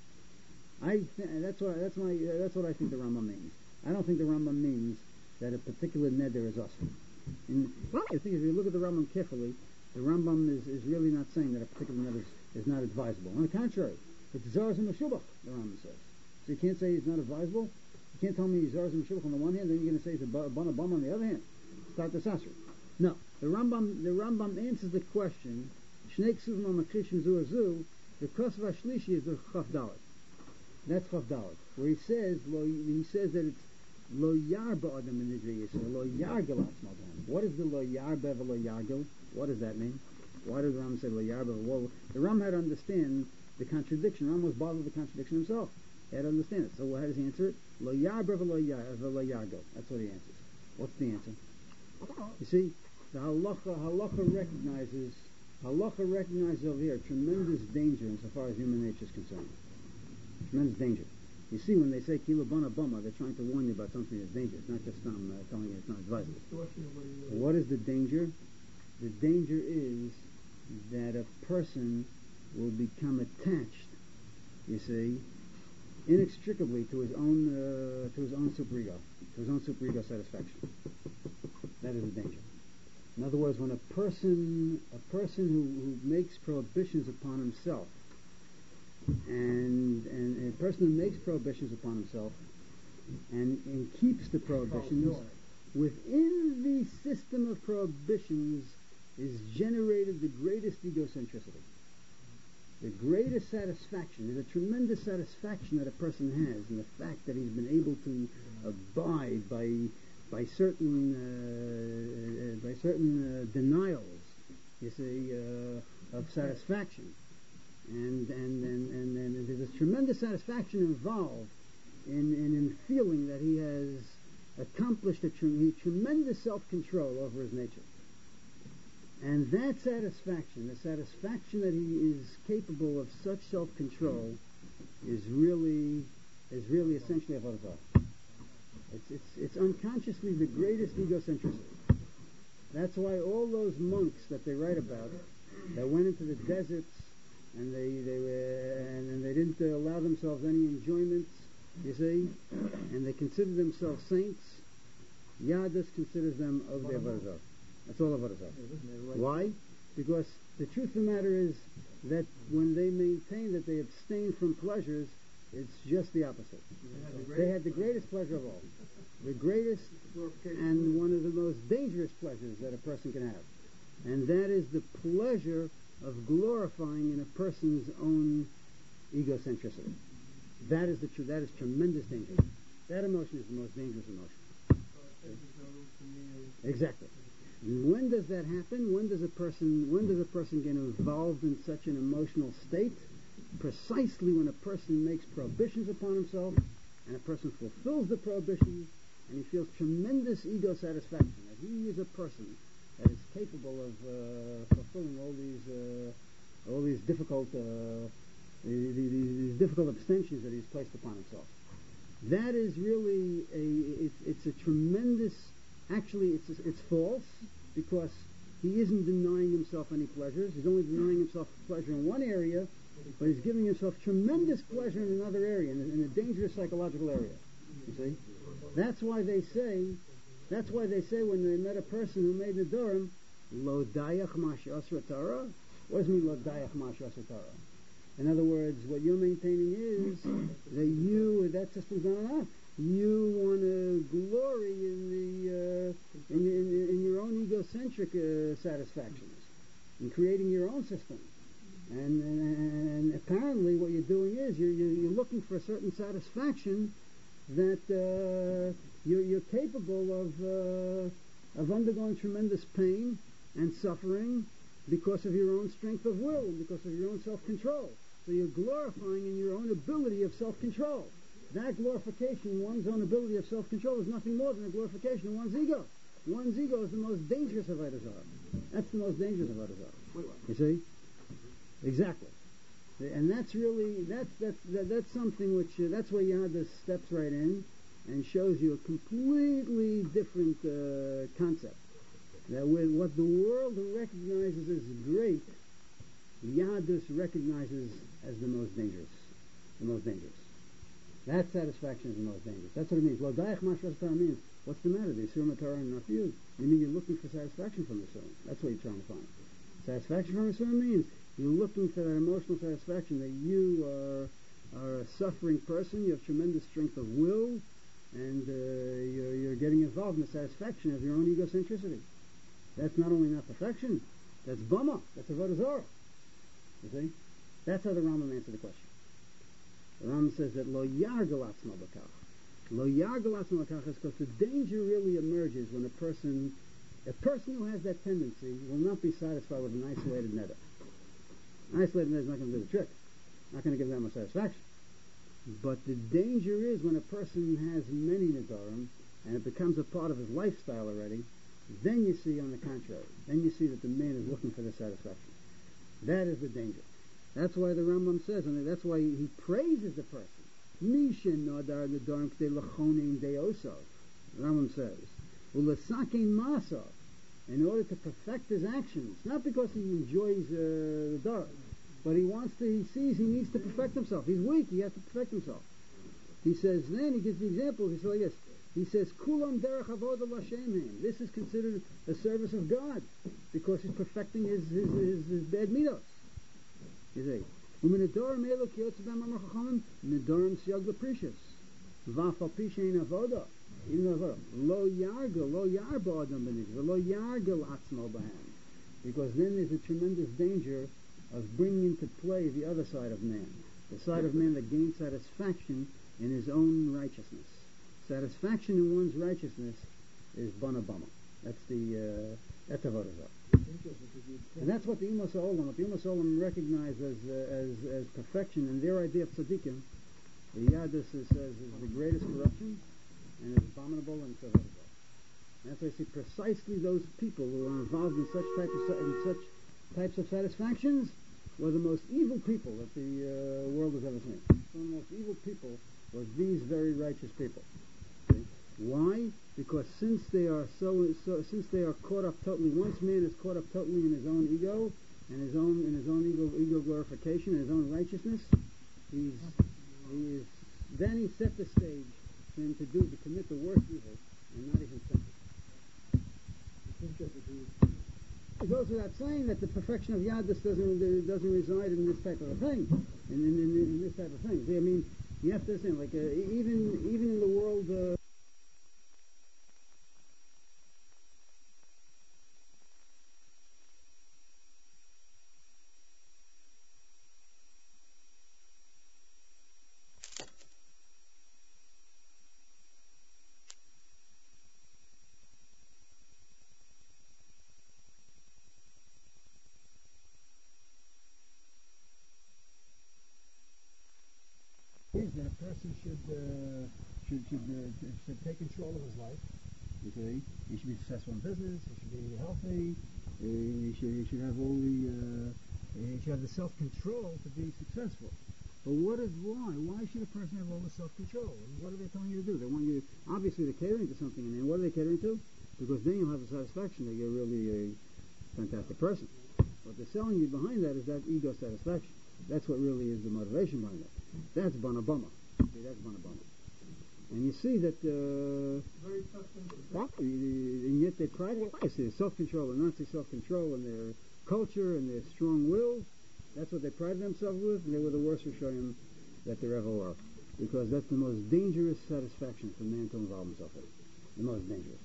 I th- that's what that's my uh, that's what I think the Rambam means. I don't think the Rambam means that a particular neder is usher. And I think if you look at the Rambam carefully, the Rambam is, is really not saying that a particular neder is, is not advisable. On the contrary, it's Zars and Meshubach, the Rambam says. So you can't say he's not advisable. You can't tell me he's Zarzim Shibach on the one hand, then you're going to say he's a Bana Bum on the other hand. Start the Sasra. No. The Rambam, the Rambam answers the question, Shnei Ksuvim HaMakrishim Zu Azu, the Kosva Shlishi is the Chaf Dalet. That's Chaf Dalet. Where he says, lo, he says that it's Lo Yarba Adam in Nidre Yisrael, Lo Yargel Atzmadam. What is the Lo Yarba Lo Yargel? What does that mean? Why does the Ram say Lo Yarba? Well, the Ram had to understand the contradiction. Ram was bothered with the contradiction himself. He had to understand it. So how does he answer it? Lo Yarba Lo Yargel. That's what he answers. What's the answer? You see, the halacha, halacha recognizes, halacha recognizes over here tremendous danger insofar as human nature is concerned. Tremendous danger. You see, when they say kila bana bama, they're trying to warn you about something that's dangerous, not just um, uh, telling you it's not advisable. What is the danger? The danger is that a person will become attached, you see, inextricably to his own uh, to his own superego, to his own superego satisfaction. That is the danger. In other words, when a person a person who, who makes prohibitions upon himself, and, and a person who makes prohibitions upon himself and, and keeps the prohibitions, within the system of prohibitions is generated the greatest egocentricity. The greatest satisfaction. There's a tremendous satisfaction that a person has in the fact that he's been able to abide by by certain uh, by certain uh, denials, you see, uh, of satisfaction. And and, and, and and there's a tremendous satisfaction involved in, in, in feeling that he has accomplished a tre- tremendous self-control over his nature. And that satisfaction, the satisfaction that he is capable of such self-control, is really is really essentially a avodah zarah. It's, it's, it's unconsciously the greatest egocentricity. That's why all those monks that they write about, that went into the deserts, and they they were and, and they didn't uh, allow themselves any enjoyments, you see, and they considered themselves saints. Yadus considers them of the avodah zarah. That's all avodah zarah. Why? Because the truth of the matter is that when they maintain that they abstain from pleasures, it's just the opposite. They had the greatest pleasure of all, the greatest and one of the most dangerous pleasures that a person can have, and that is the pleasure of glorifying in a person's own egocentricity. That is the tr- that is tremendous danger. That emotion is the most dangerous emotion. Exactly. And when does that happen? When does a person when does a person get involved in such an emotional state? Precisely when a person makes prohibitions upon himself, and a person fulfills the prohibitions, and he feels tremendous ego satisfaction that he is a person that is capable of uh, fulfilling all these uh, all these difficult uh, these, these difficult abstentions that he's placed upon himself. That is really a it's, it's a tremendous. Actually, it's it's false, because he isn't denying himself any pleasures. He's only denying himself pleasure in one area, but he's giving himself tremendous pleasure in another area, in a, in a dangerous psychological area. You see, that's why they say. That's why they say when they met a person who made Nedarim, Lo dayach mash'asra Torah. What does it mean, Lo dayach mash'asra Torah? In other words, what you're maintaining is that you, that system's not enough. You want to glory in the uh, in, in, in your own egocentric uh, satisfactions, in creating your own system. And, and, and apparently what you're doing is you're, you're, you're looking for a certain satisfaction that uh, you're, you're capable of uh, of undergoing tremendous pain and suffering because of your own strength of will and because of your own self-control. So you're glorifying in your own ability of self-control. That glorification, one's own ability of self-control, is nothing more than a glorification of one's ego. One's ego is the most dangerous of avodah zarah. That's the most dangerous of avodah zarah. You see? Exactly. And that's really, that's that's that, that's something which, uh, that's where Yada steps right in and shows you a completely different uh, concept. That with what the world recognizes as great, Yadus recognizes as the most dangerous. The most dangerous. That satisfaction is the most dangerous. That's what it means. Lo dayach mash'asra Torah means, what's the matter? The Yisurim Torah are not for you. You mean you're looking for satisfaction from the Yisurim. That's what you're trying to find. Satisfaction from the Yisurim means you're looking for that emotional satisfaction that you are, are a suffering person, you have tremendous strength of will, and uh, you're, you're getting involved in the satisfaction of your own egocentricity. That's not only not perfection, that's bama, that's avodah zarah. You see? That's how the Rambam answered the question. The Rambam says that lo yargel atzmo b'kach. Lo yargel atzmo b'kach is because the danger really emerges when a person, a person who has that tendency will not be satisfied with an isolated neder. An isolated neder is not going to do the trick. Not going to give them much satisfaction. But the danger is when a person has many nedarim and it becomes a part of his lifestyle already, then you see on the contrary. Then you see that the man is looking for the satisfaction. That is the danger. That's why the Rambam says, and that's why he praises the person. Mishen nadar nedarim k'dei lachonim deosov. The Rambam says, ulesakein masov, in order to perfect his actions, not because he enjoys uh, the dar, but he wants to, he sees he needs to perfect himself. He's weak, he has to perfect himself. He says, then he gives the examples, he says like this, he says, Kulam derech avodah l'Hashem. This is considered a service of God, because he's perfecting his, his, his, his bad midos. You see, u'min nedarim elu ki yotze b'hem amar chachamim, nedarim siyag l'precious. V'af al pi she'ein avodah. Even though avodah. Lo yargel, lo yarba adam b'nigzah, lo yargel atzmo b'hem. Because then there's a tremendous danger of bringing into play the other side of man, the side of man that gains satisfaction in his own righteousness. Satisfaction in one's righteousness is bana bama. That's the uh, that's avodah zarah, and that's what the Umas Olam, what the Umas Olam recognize as uh, as as perfection, and their idea of tzaddikim, the Yadus says is the greatest corruption and is abominable and it's avodah zarah. That's why I see precisely those people who are involved in such types of in such types of satisfactions were the most evil people that the uh, world has ever seen. Some of the most evil people was these very righteous people. Okay? Why? Because since they are so, so, since they are caught up totally, once man is caught up totally in his own ego and his own in his own ego, ego glorification and his own righteousness, he's he is then he set the stage for him to do to commit the worst evil and not even think it. It goes without saying that the perfection of Yadus doesn't doesn't reside in this type of a thing, in, in, in, in this type of thing. See, I mean, you have to understand, like uh, even even in the world. Uh, is that a person should uh, should should, uh, should take control of his life. You see, he should be successful in business. He should be healthy. Uh, he should he should have all the uh, he should have the self control to be successful. But what is why? Why should a person have all the self control? And what are they telling you to do? They want you. Obviously, they're catering to something, and what are they catering to? Because then you'll have the satisfaction that you're really a fantastic person. What they're selling you behind that is that ego satisfaction. That's what really is the motivation behind that. That's bana bama. See, that's bana bama. And you see that, uh, Very tough thing to properly, and yet they pride in life. Their self-control, and Nazi self-control, and their culture, and their strong will. That's what they prided themselves with, and they were the worst Rishonim that there ever were. Because that's the most dangerous satisfaction for man to involve himself in. The most dangerous.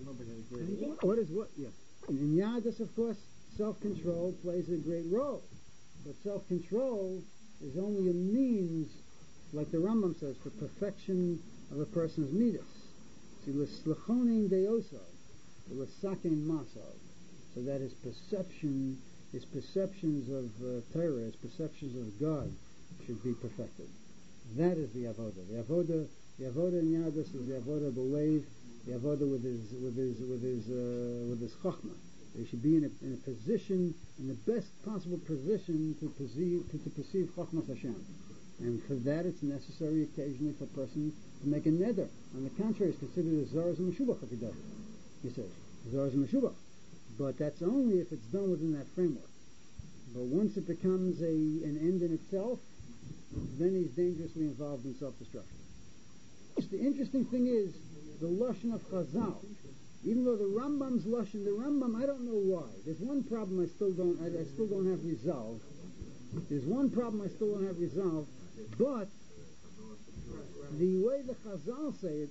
What is what? Yeah. And in Yadus, of course, self-control plays a great role. But self-control is only a means, like the Rambam says, for perfection of a person's midas. See, l'slachonin deosov, l'sakein masov, so that his perception, his perceptions of uh, Torah, his perceptions of God, should be perfected. That is the avodah. The avodah, the avodah in Yadus is the avodah b'leiv, the avodah with his with his with his uh, with his chachma. They should be in a, in a position, in the best possible position to perceive to, to perceive Chachmas Hashem. And for that it's necessary occasionally for a person to make a neder. On the contrary, it's considered a zaraz and meshubach if he does it. He says, zaraz and meshubach. But that's only if it's done within that framework. But once it becomes a an end in itself, then he's dangerously involved in self-destruction. The interesting thing is the lashon of Chazal. Even though the Rambam's lashon, the Rambam, I don't know why. There's one problem I still don't, I, I still don't have resolved. There's one problem I still don't have resolved. But the way the Chazal say it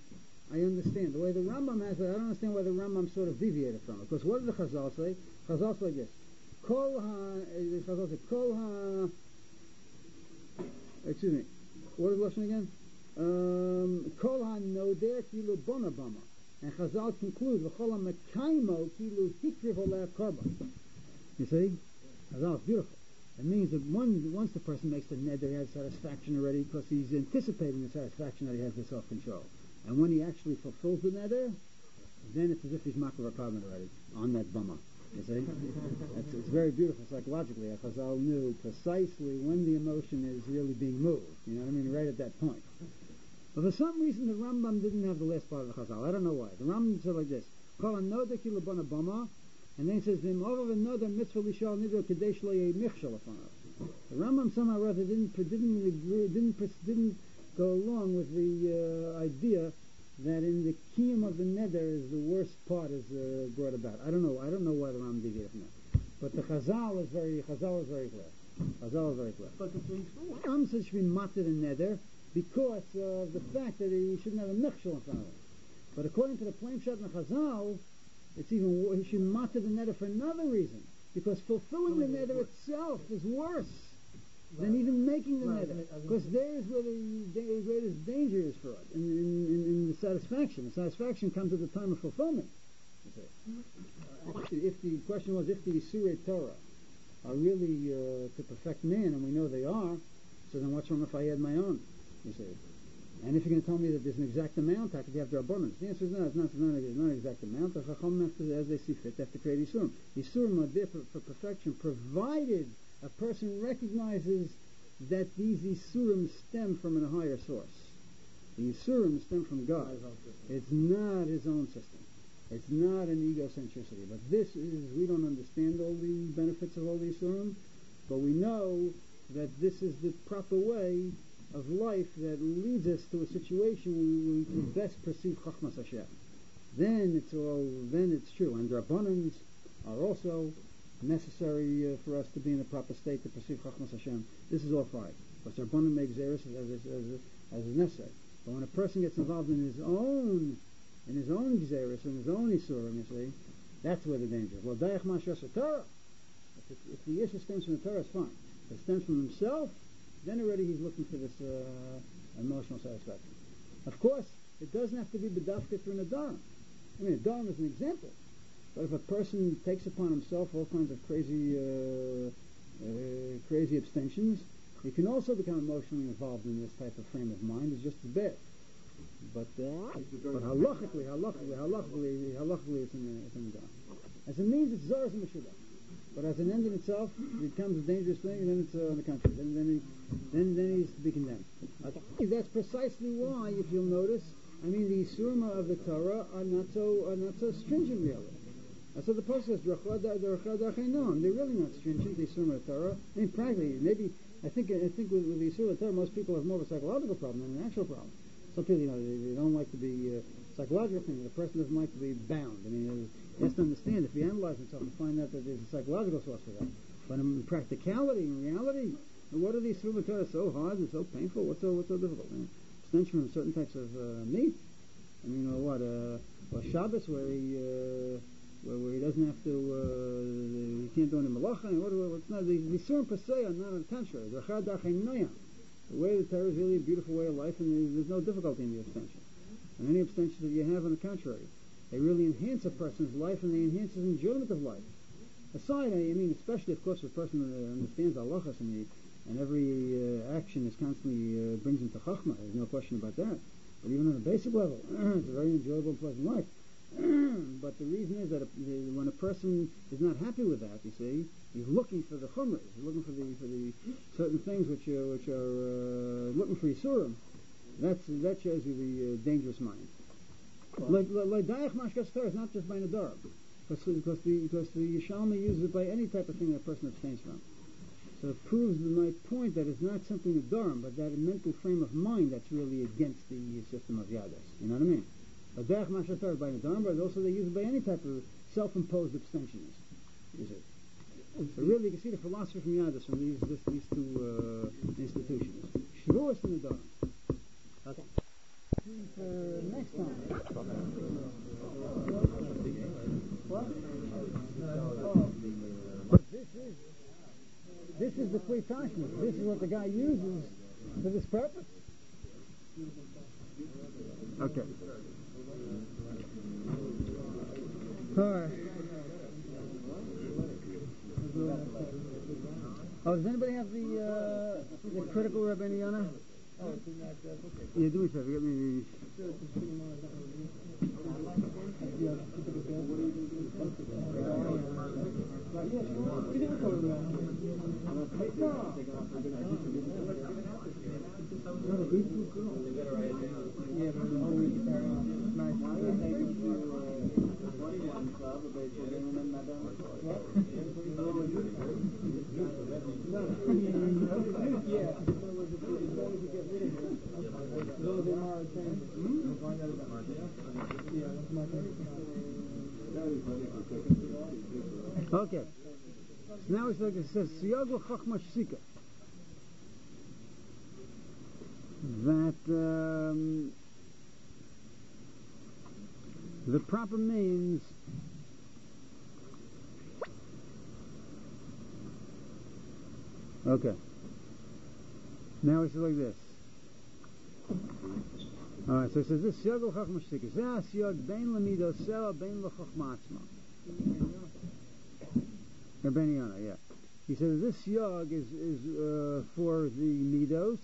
I understand. The way the Rambam has it, I don't understand why the Rambam sort of deviated from it. Because what did the Chazal say? Chazal say like this. Kol ha, the Chazal said, Kol ha, excuse me, what is the lesson again? Um, Kol ha noder kilu bona bama. And Chazal concludes, V'chol ha mekaimo kilu hikriv oleh korban. You see? Chazal is beautiful. It means that one, once the person makes the neder, he has satisfaction already because he's anticipating the satisfaction that he has the self-control. And when he actually fulfills the neder, then it's as if he's makar carbon already on that bama. You see? It's, it's very beautiful psychologically. Chazal knew precisely when the emotion is really being moved. You know what I mean? Right at that point. But for some reason the Rambam didn't have the last part of the Chazal. I don't know why. The Rambam said like this. Kol anoda ki lebana bama. And then he says, another mitzvah lishal nidro kadesh lo yeh michshel upon. The Rambam somehow or other didn't didn't agree, didn't didn't go along with the uh, idea that in the kiyum of the neder is the worst part is uh, brought about. I don't know. I don't know why the Rambam deviated from that. But the Chazal is very Chazal is very clear. Chazal is very clear. But the thing is, Rambam says should be matir in neder because of the fact that he shouldn't have a michshel in front of him. But according to the plain shot in the Chazal, it's even he should matir the neder for another reason, because fulfilling the neder itself is worse right. than even making the right. neder, because there is where the, the greatest danger is for us in, in, in, in the satisfaction. The satisfaction comes at the time of fulfillment. If the, if the question was if the Yisurei Torah are really uh, to perfect man, and we know they are, so then what's wrong if I add my own? You see. And if you're going to tell me that there's an exact amount, how could you have their abundance? The answer is no, it's not, it's not, it's not an exact amount. The Chacham have to, as they see fit, they have to create Yisurim. Yisurim are there for, for perfection, provided a person recognizes that these Yisurim stem from a higher source. The Yisurim stem from God. It's not his own system. It's not an egocentricity. But this is, we don't understand all the benefits of all the Yisurim, but we know that this is the proper way of life that leads us to a situation where we can best perceive Chachmas Hashem. Then it's all, then it's true. And Rabbanans are also necessary uh, for us to be in the proper state to perceive Chachmas Hashem. This is all fine. Because Rabbanan makes Zeres as, as, as, as is necessary. But when a person gets involved in his own, in his own Zeres, in his own Isurim, you see, that's where the danger is. Well, Dayach Mashras Torah. If, if the issue stems from the Torah, it's fine. If it stems from himself, then already he's looking for this uh, emotional satisfaction. Of course, it doesn't have to be bedafka through an Adarim. I mean, Adarim is an example. But if a person takes upon himself all kinds of crazy uh, uh, crazy abstentions, he can also become emotionally involved in this type of frame of mind. It's just as bad. But uh, but halachically, halachically, halachically, halachically, it's in the, it's in the Adarim. As a means, it's Zoros and Meshuggah. But as an end in itself, it becomes a dangerous thing, and then it's uh, on the contrary. Then, then, he, then, then he's to be condemned. Okay. That's precisely why, if you'll notice, I mean, the Yisurim of the Torah are not so are not so stringent, really. That's what the Pasuk says. They're really not stringent. The Yisurim of the Torah. I mean, practically, maybe I think I think with, with the Yisurim of the Torah, most people have more of a psychological problem than an actual problem. Some people, you know, they, they don't like to be uh, psychological thing. The person doesn't like to be bound. I mean, he has to understand. If he analyzes himself and find out that there's a psychological source for that. But in practicality, in reality, what are these Yisurim Torah so hard and so painful? What's so what's so difficult? I mean, abstention from certain types of uh, meat. I mean, or what? Uh, or Shabbos, where he uh, where, where he doesn't have to, uh, he can't do any malacha. What? What's not? The Yisurim per se are not on the contrary. The way the Torah is really a beautiful way of life, and there's, there's no difficulty in the abstention. And any abstention that you have, on the contrary, they really enhance a person's life, and they enhance his enjoyment of life. Aside, I mean, especially, of course, if a person uh, understands halachas, and, and every uh, action is constantly uh, brings him to chachma. There's no question about that. But even on a basic level, it's a very enjoyable and pleasant life. But the reason is that a, the, when a person is not happy with that, you see, he's looking for the chumras, he's looking for the for the certain things which are which are uh, looking for yisurim. That's that shows you the uh, dangerous mind. Like like Dayach Mashkas Torah is not just by Nadar, because because the because the Yishalmi uses it by any type of thing that a person abstains from. So it proves my point that it's not something Nadarim, but that a mental frame of mind that's really against the system of Yadas. You know what I mean? But Derech Mashkas Torah is by Nadarim, but also they use it by any type of self-imposed abstentions. Is it? So really, you can see the philosophy from Yadas from these this, these two uh, institutions. Shavuos and Nadarim. Okay. see for next time. What? Oh. But this is this is the Kli Tashma. This is what the guy uses for this purpose. Okay. All right. Oh, does anybody have the uh, the critical Rabbeinu Yonah? Oh, it's in that uh, book. Yeah, do me a favor. Get me the. Okay. So now it's like it says Siyag l'chachma shsika. That um, the proper means okay. Now it's like this. Alright, so it says this Siyag l'chachma shsika. Zeh siyag bein l'mido sela bein l'chachma atzma. Rabbeinu Yonah, yeah. He says this yog is is uh, for the midos,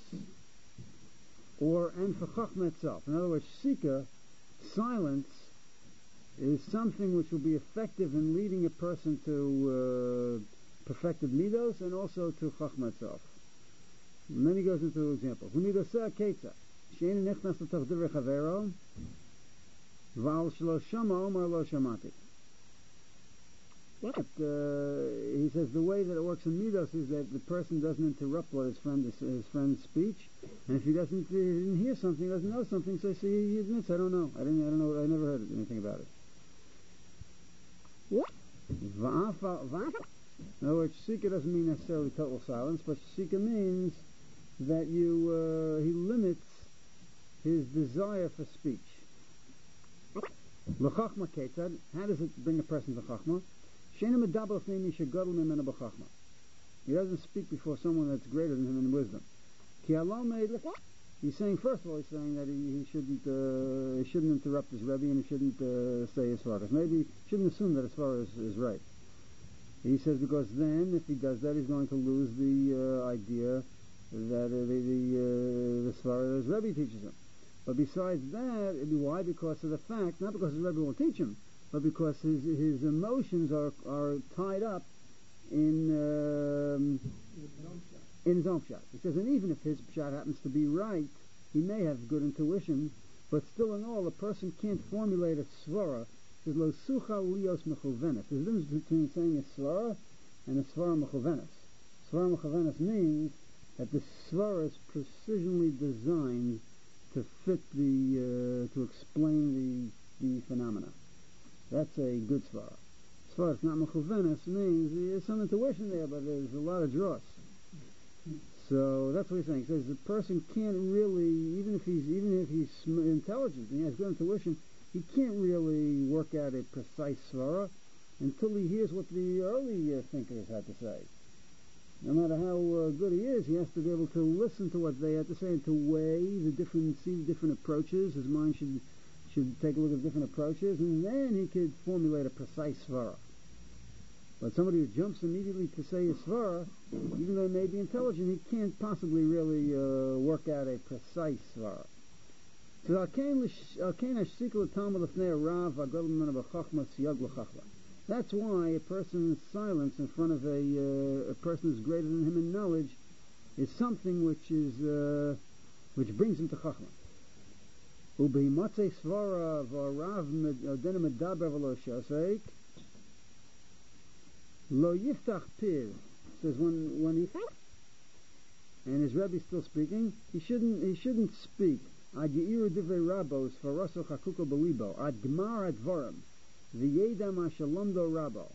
or and for chachma itself. In other words, shika, silence, is something which will be effective in leading a person to uh, perfected midos and also to chachma itself. And then he goes into examples. L'midoseh ketza, she'ein nichnas l'toch divrei chavero, v'al shelo shama omar lo shamati. But uh, he says the way that it works in midos is that the person doesn't interrupt what his friend is, his friend's speech, and if he doesn't he didn't hear something, doesn't know something, so he admits, I don't know, I didn't, I don't know, I never heard anything about it. In other words, shika doesn't mean necessarily total silence, but shika means that you uh, he limits his desire for speech. L'chachma ketzad, how does it bring a person to chachma? He doesn't speak before someone that's greater than him in wisdom. He's saying, first of all, he's saying that he, he shouldn't uh, he shouldn't interrupt his Rebbe and he shouldn't uh, say his Svarah. Maybe he shouldn't assume that his Svarah is, is right. He says because then, if he does that, he's going to lose the uh, idea that uh, the the, uh, the Svarah his Rebbe teaches him. But besides that, why? Because of the fact, not because his Rebbe won't teach him, but because his his emotions are are tied up in um, in his own pshat. He says, and even if his pshat happens to be right, he may have good intuition, but still in all, a person can't formulate a svara. He says, lo sucha lios mechuvenes. There's a difference between saying a svara and a svara mechuvenes. Svara mechuvenes means that the svara is precisionally designed to fit the uh, to explain the the phenomena. That's a good svara. Svara, it's not mechuvenes, means there's some intuition there, but there's a lot of dross. So that's what he's saying. He says the person can't really, even if he's even if he's intelligent and he has good intuition, he can't really work out a precise svara until he hears what the early uh, thinkers had to say. No matter how uh, good he is, he has to be able to listen to what they had to say and to weigh the different, see the different approaches. His mind should should take a look at different approaches, and then he could formulate a precise svara. But somebody who jumps immediately to say a svara, even though he may be intelligent, he can't possibly really uh, work out a precise svara. So that's why a person's silence in front of a, uh, a person who's greater than him in knowledge is something which is uh, which brings him to chachma. Ubehimatze svara v'arav odena medaber v'lo shosek lo yiftach piv. Says when when he and his Rebbe is still speaking, he shouldn't he shouldn't speak. Ad yiru divrei rabos v'raso chakuko belibo ad gemar ad dvarim v'yeda ma shalomdo rabo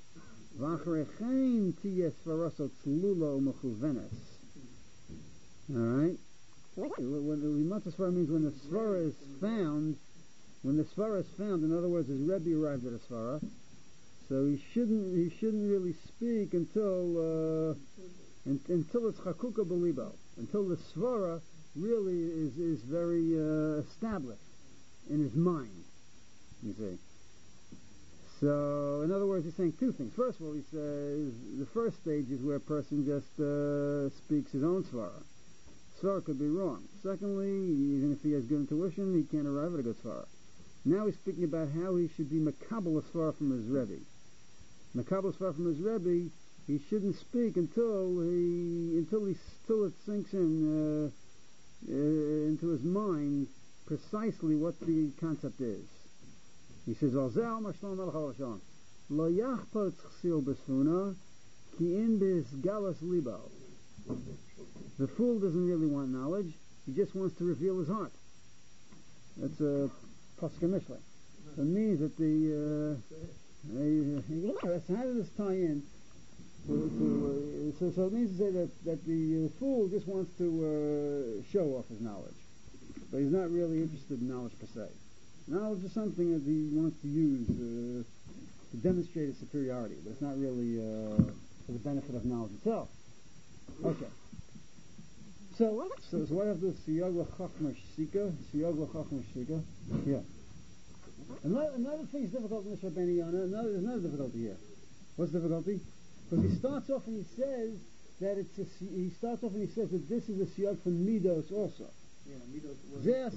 v'achrechein tiyes v'raso tzlulo u'mechuvenes. All right. When the Limatzah Svara means when the Svara is found, when the Svara is found, in other words, his Rebbe arrived at a Svara, so he shouldn't he shouldn't really speak until uh, in, until it's Chakuka Belibo, until the Svara really is is very uh, established in his mind. You see. So, in other words, he's saying two things. First of all, he says the first stage is where a person just uh, speaks his own svara. Svara could be wrong. Secondly, even if he has good intuition, he can't arrive at a good svara. Now he's speaking about how he should be makabel a svara from his Rebbe. Makabel a svara from his Rebbe, he shouldn't speak until he until he until it sinks in uh, uh, into his mind precisely what the concept is. He says, Lo yachpot chsil besfuna ki in bis galas libo. The fool doesn't really want knowledge, he just wants to reveal his heart. That's a Pascha Mishle. It means that the uh, uh, uh, how does this tie in to, to uh, so, so it means to say that, that the uh, fool just wants to uh, show off his knowledge, but he's not really interested in knowledge per se. Knowledge is something that he wants to use uh, to demonstrate his superiority, but it's not really uh, for the benefit of knowledge itself. Okay. So, so, so what after Siyag l'chachma shika? Siyag l'chachma shika? Yeah. Another, another thing is difficult in this Rabbeinu Yonah. Another, there's another difficulty here. What's the difficulty? Because he starts off and he says that it's a, he starts off and he says that this is a Siyag from Midos also. So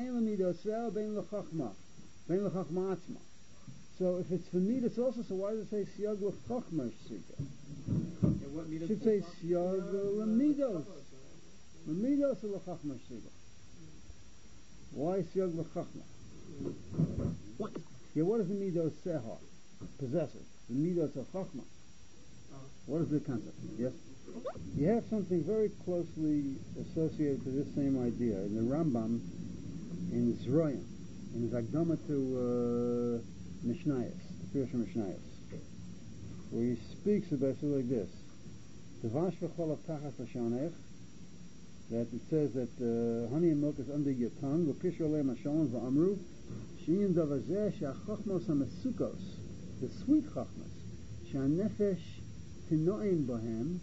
if it's for midas also, so why does it say siyag l'chachma shika? It should say siyag l'midos. L'midos or l'chachma shika? Why siyag l'chachma? Yeah, what is the midos sehar? Possessive. The midos of chachma. What is the concept? Yes? You have something very closely associated to this same idea in the Rambam, in Zroyim, in his Akdama to uh, Mishnayos, the Pirush Mishnayos, where he speaks about it like this: Devash v'chol tachas l'shonech, that it says that uh, honey and milk is under your tongue. V'pish olei mashalom v'amru she'in davazeh she'achachmos ha'mesukos, the sweet chachmas, she'anefesh tinoim bahem.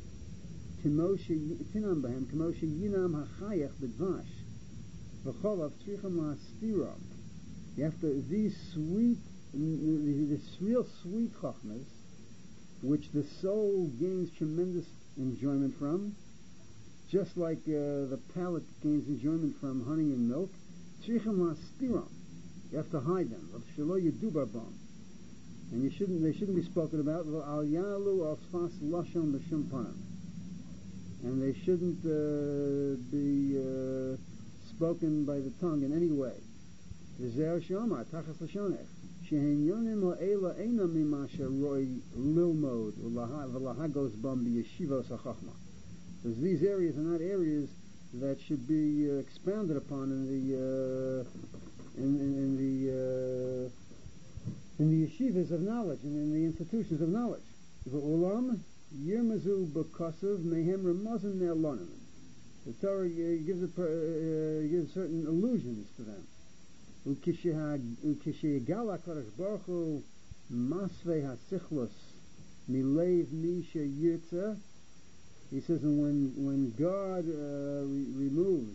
Tinam bahem, Kamoshe Yinam Hachayach B'Dvash, V'cholav Tzricham La'astiram. You have to, these sweet, this real sweet chachmas, which the soul gains tremendous enjoyment from, just like uh, the palate gains enjoyment from honey and milk, Tzricham La'astiram. You have to hide them. V'shelo Yedubar Bam. And you shouldn't, they shouldn't be spoken about. V'al Yalu Al Sfas Lashon B'Shum Panam. And they shouldn't uh, be uh, spoken by the tongue in any way. V'zeh shomar tachas l'shonech shehen yonim ha'ela eina mima sheroi lilmod v'lahagos bam b'yeshivos ha'chachma. Because these areas are not areas that should be uh, expounded upon in the uh, in, in, in the uh, in the yeshivas of knowledge and in the institutions of knowledge. V'olam Yirmazu b'kasav mehem remazim ne'alonim. The Torah uh, gives, a, uh, gives certain allusions to them. Ukishiyagala kadosh baruch hu masvei hasichlos mileiv misha yirtza. He says, and when when God uh, re- removes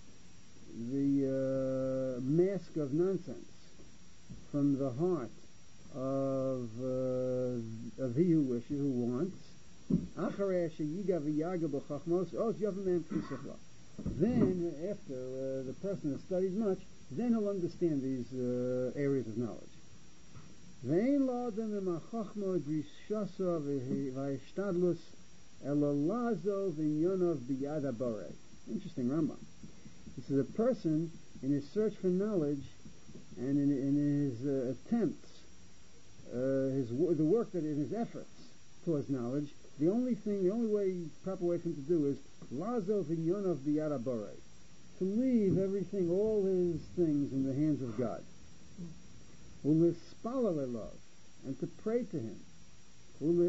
the uh, mask of nonsense from the heart of uh, of he who wishes, who wants, then, after uh, the person has studied much, then he'll understand these uh, areas of knowledge. Interesting Rambam. This is a person in his search for knowledge and in, in his uh, attempts, uh, his the work that in his efforts towards knowledge. The only thing, the only way, proper way for him to do is lazov inyonav biyad haborei, to leave everything, all his things, in the hands of God. Ulispalal elov, and to pray to Him.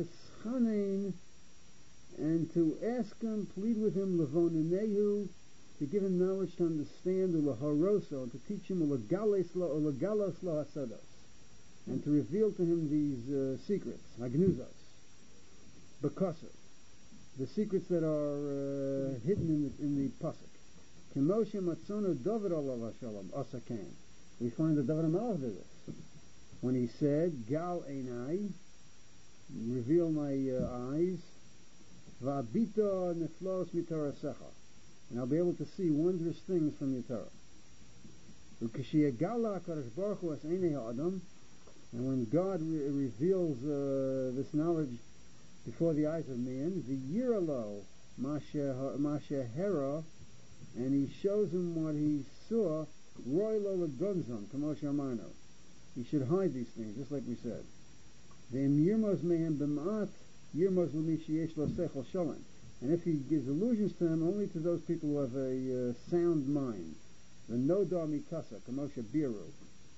Ulischanein, and to ask Him, plead with Him, levonenehu, to give him knowledge to understand, ulahoroso, and to teach him ulagalos lo hasados, and to reveal to him these uh, secrets, hagnuzos, bakasar, the secrets that are uh, hidden in the, in the pasuk. Kemoshe matzono David alav shalom asakain. We find that David HaMelech did this when he said, "Gal einai, reveal my uh, eyes, va'abito neflos mitarasecha, and I'll be able to see wondrous things from your Torah." Ukeshiyagala Hakadosh Baruch Hu es einei ha'adam, and when God re- reveals uh, this knowledge before the eyes of man, the yiralo mashe hera, and he shows him what he saw, roy lo legonzon kamo shamarno. He should hide these things, just like we said. Ve'im yirmos mehem b'ma'at yirmos l'mi sheyesh lo sechel shalom. And if he gives illusions to them, only to those people who have a uh, sound mind. The nodar mikasa kamo shabiru.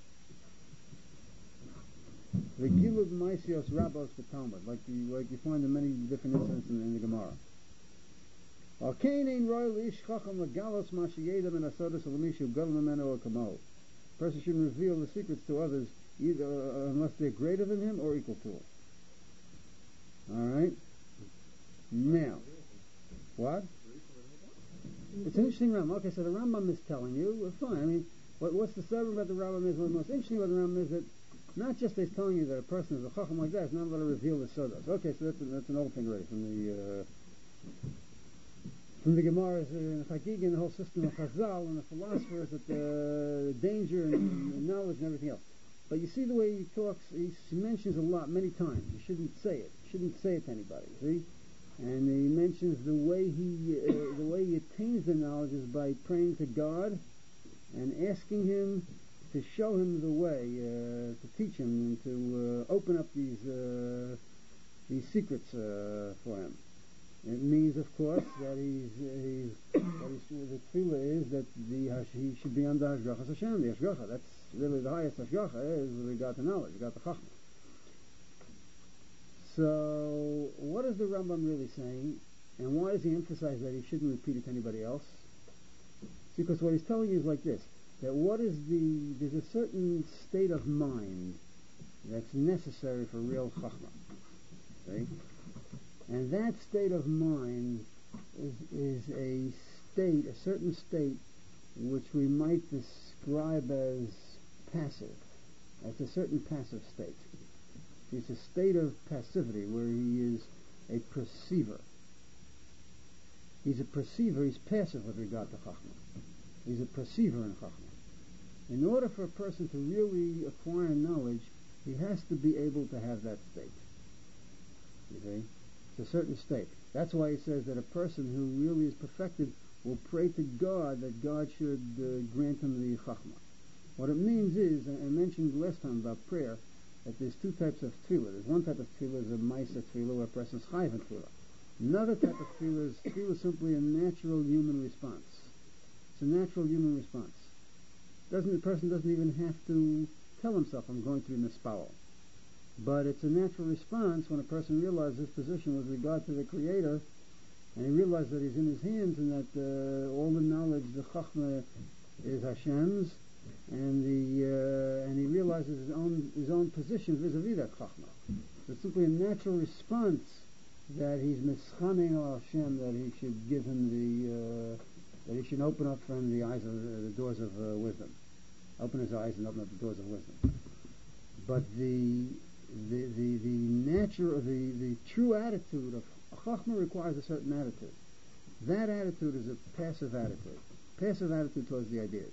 The Gilud Maisios Rabbos Talmud, like you like you find in many different incidents in, in the Gemara. Al Kainin Royal Ish Chacham Lagalos Mashiyedam and Asodas Alamishu Government or Kamo. Person shouldn't reveal the secrets to others either uh, unless they're greater than him or equal to him. Alright? Now, what? It's an interesting Rambam. Okay, so the Rambam is telling you, well, fine. I mean, what, what's the story about the Rambam is? What's most interesting about the Rambam is that not just he's telling you that a person is a chacham like that, it's not allowed to reveal the sodas. Okay, so that's, a, that's an old thing already from the uh, from the Gemara's uh, Chagig and the whole system of Chazal and the philosophers, that the danger and, and knowledge and everything else. But you see the way he talks, he mentions a lot, many times. You shouldn't say it. You shouldn't say it to anybody. See, and he mentions the way he uh, the way he attains the knowledge is by praying to God and asking Him to show him the way, uh, to teach him, and to uh, open up these uh, these secrets uh, for him. It means, of course, that he's, he's that he's, the tefillah is that the he should be under Hashgacha Hashem. The Hashgacha, that's really the highest Hashgacha is with regard to knowledge, regard to Chachma. So, what is the Rambam really saying, and why does he emphasize that he shouldn't repeat it to anybody else? See, because what he's telling you is like this. That what is the, there's a certain state of mind that's necessary for real chachma. Okay? And that state of mind is, is a state, a certain state, which we might describe as passive. It's a certain passive state. It's a state of passivity where he is a perceiver. He's a perceiver, he's passive with regard to chachma. He's a perceiver in chachma. In order for a person to really acquire knowledge, he has to be able to have that state. You see? It's a certain state. That's why he says that a person who really is perfected will pray to God that God should uh, grant him the chachma. What it means is, I mentioned last time about prayer, that there's two types of tefillah. There's one type of tefillah is a ma'isa tefillah where a person is chayiv in tefillah. Another type of tefillah is tefillah is simply a natural human response. It's a natural human response. Doesn't the person doesn't even have to tell himself, I'm going to be mispowel. But it's a natural response when a person realizes his position with regard to the Creator, and he realizes that he's in His hands, and that uh, all the knowledge, the chachma, is Hashem's, and the uh, and he realizes his own his own position vis-a-vis that chachma. So it's simply a natural response that he's mischanein al Hashem, that He should give him the. Uh, that he should open up for him the eyes of uh, the doors of uh, wisdom, open his eyes and open up the doors of wisdom. But the the the, the natural, the, the true attitude of chachma requires a certain attitude. That attitude is a passive attitude, passive attitude towards the ideas.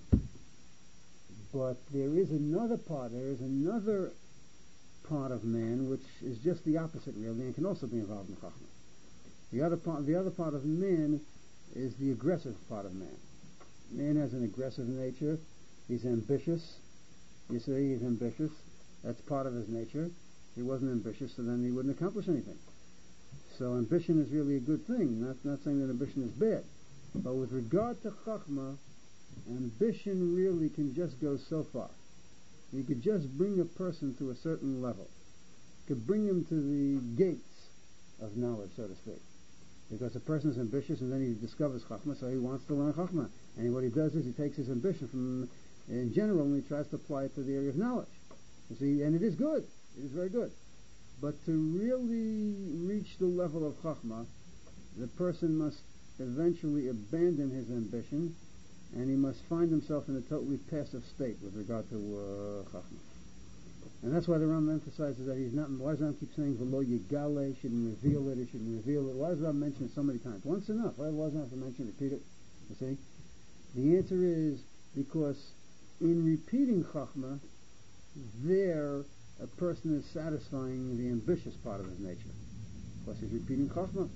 But there is another part. There is another part of man which is just the opposite, really, and can also be involved in chachma. The other part, the other part of man is the aggressive part of man. Man has an aggressive nature. He's ambitious. You see, he's ambitious. That's part of his nature. If he wasn't ambitious, so then he wouldn't accomplish anything. So ambition is really a good thing. Not not saying that ambition is bad. But with regard to chachma, ambition really can just go so far. You could just bring a person to a certain level. You could bring him to the gates of knowledge, so to speak. Because a person is ambitious and then he discovers Chachma, so he wants to learn Chachma. And what he does is he takes his ambition from, in general, and he tries to apply it to the area of knowledge. You see, and it is good. It is very good. But to really reach the level of Chachma, the person must eventually abandon his ambition, and he must find himself in a totally passive state with regard to uh, Chachma. And that's why the Rambam emphasizes that he's not. Why does the Rambam keep saying "V'lo yigale"? He shouldn't reveal it. He shouldn't reveal it. Why does the Rambam mention it so many times? Once enough. Why does the Rambam have to mention it? Repeat it. You see, the answer is because in repeating Chachma, there a person is satisfying the ambitious part of his nature. Because he's repeating Chachma,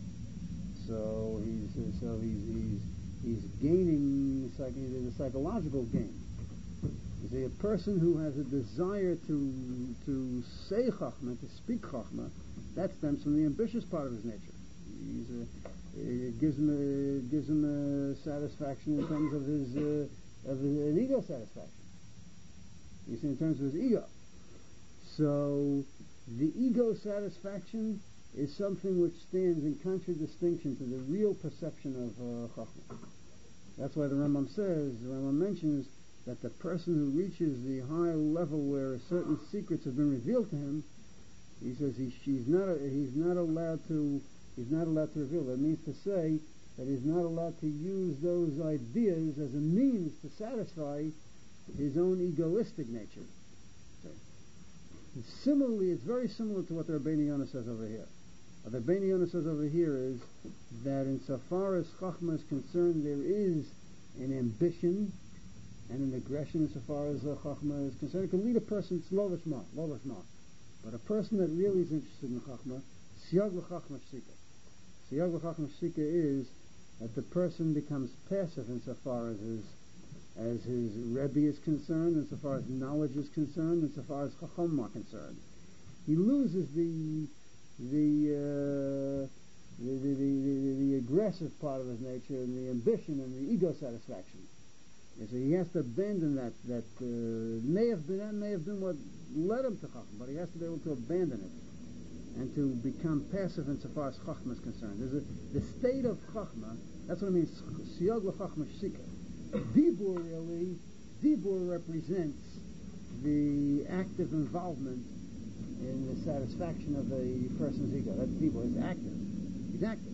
so he's uh, so he's he's he's gaining psych- a psychological gain. You see, a person who has a desire to to say Chachma, to speak Chachma, that stems from the ambitious part of his nature. He's a, it gives him a it gives him a satisfaction in terms of his uh, of his, an ego satisfaction. You see, in terms of his ego. So the ego satisfaction is something which stands in contradistinction to the real perception of uh, Chachma. That's why the Rambam says, the Rambam mentions that the person who reaches the high level where certain secrets have been revealed to him, he says he, he's not a, he's not allowed to he's not allowed to reveal. That means to say that he's not allowed to use those ideas as a means to satisfy his own egoistic nature. And similarly, it's very similar to what the Rabbeinu Yonah says over here. What the Rabbeinu Yonah says over here is that insofar as Chachma is concerned, there is an ambition and an aggression insofar as uh, Chachma is concerned. It can lead a person to lo lishma, lo lishma. But a person that really is interested in Chachma, siyag l'chachma shika. Siyag l'chachma shika is that the person becomes passive insofar as his as his Rebbe is concerned, insofar as knowledge is concerned, insofar as Chacham are concerned. He loses the the, uh, the, the, the, the the aggressive part of his nature and the ambition and the ego satisfaction. So he has to abandon that. That uh, may have been that may have been what led him to Chacham, but he has to be able to abandon it and to become passive insofar as Chachma is concerned. There's a, the state of Chachma. That's what it means. Siyag l'chachma shika. Dibur really, Dibur represents the active involvement in the satisfaction of a person's ego. That's Dibur. He's active. He's active.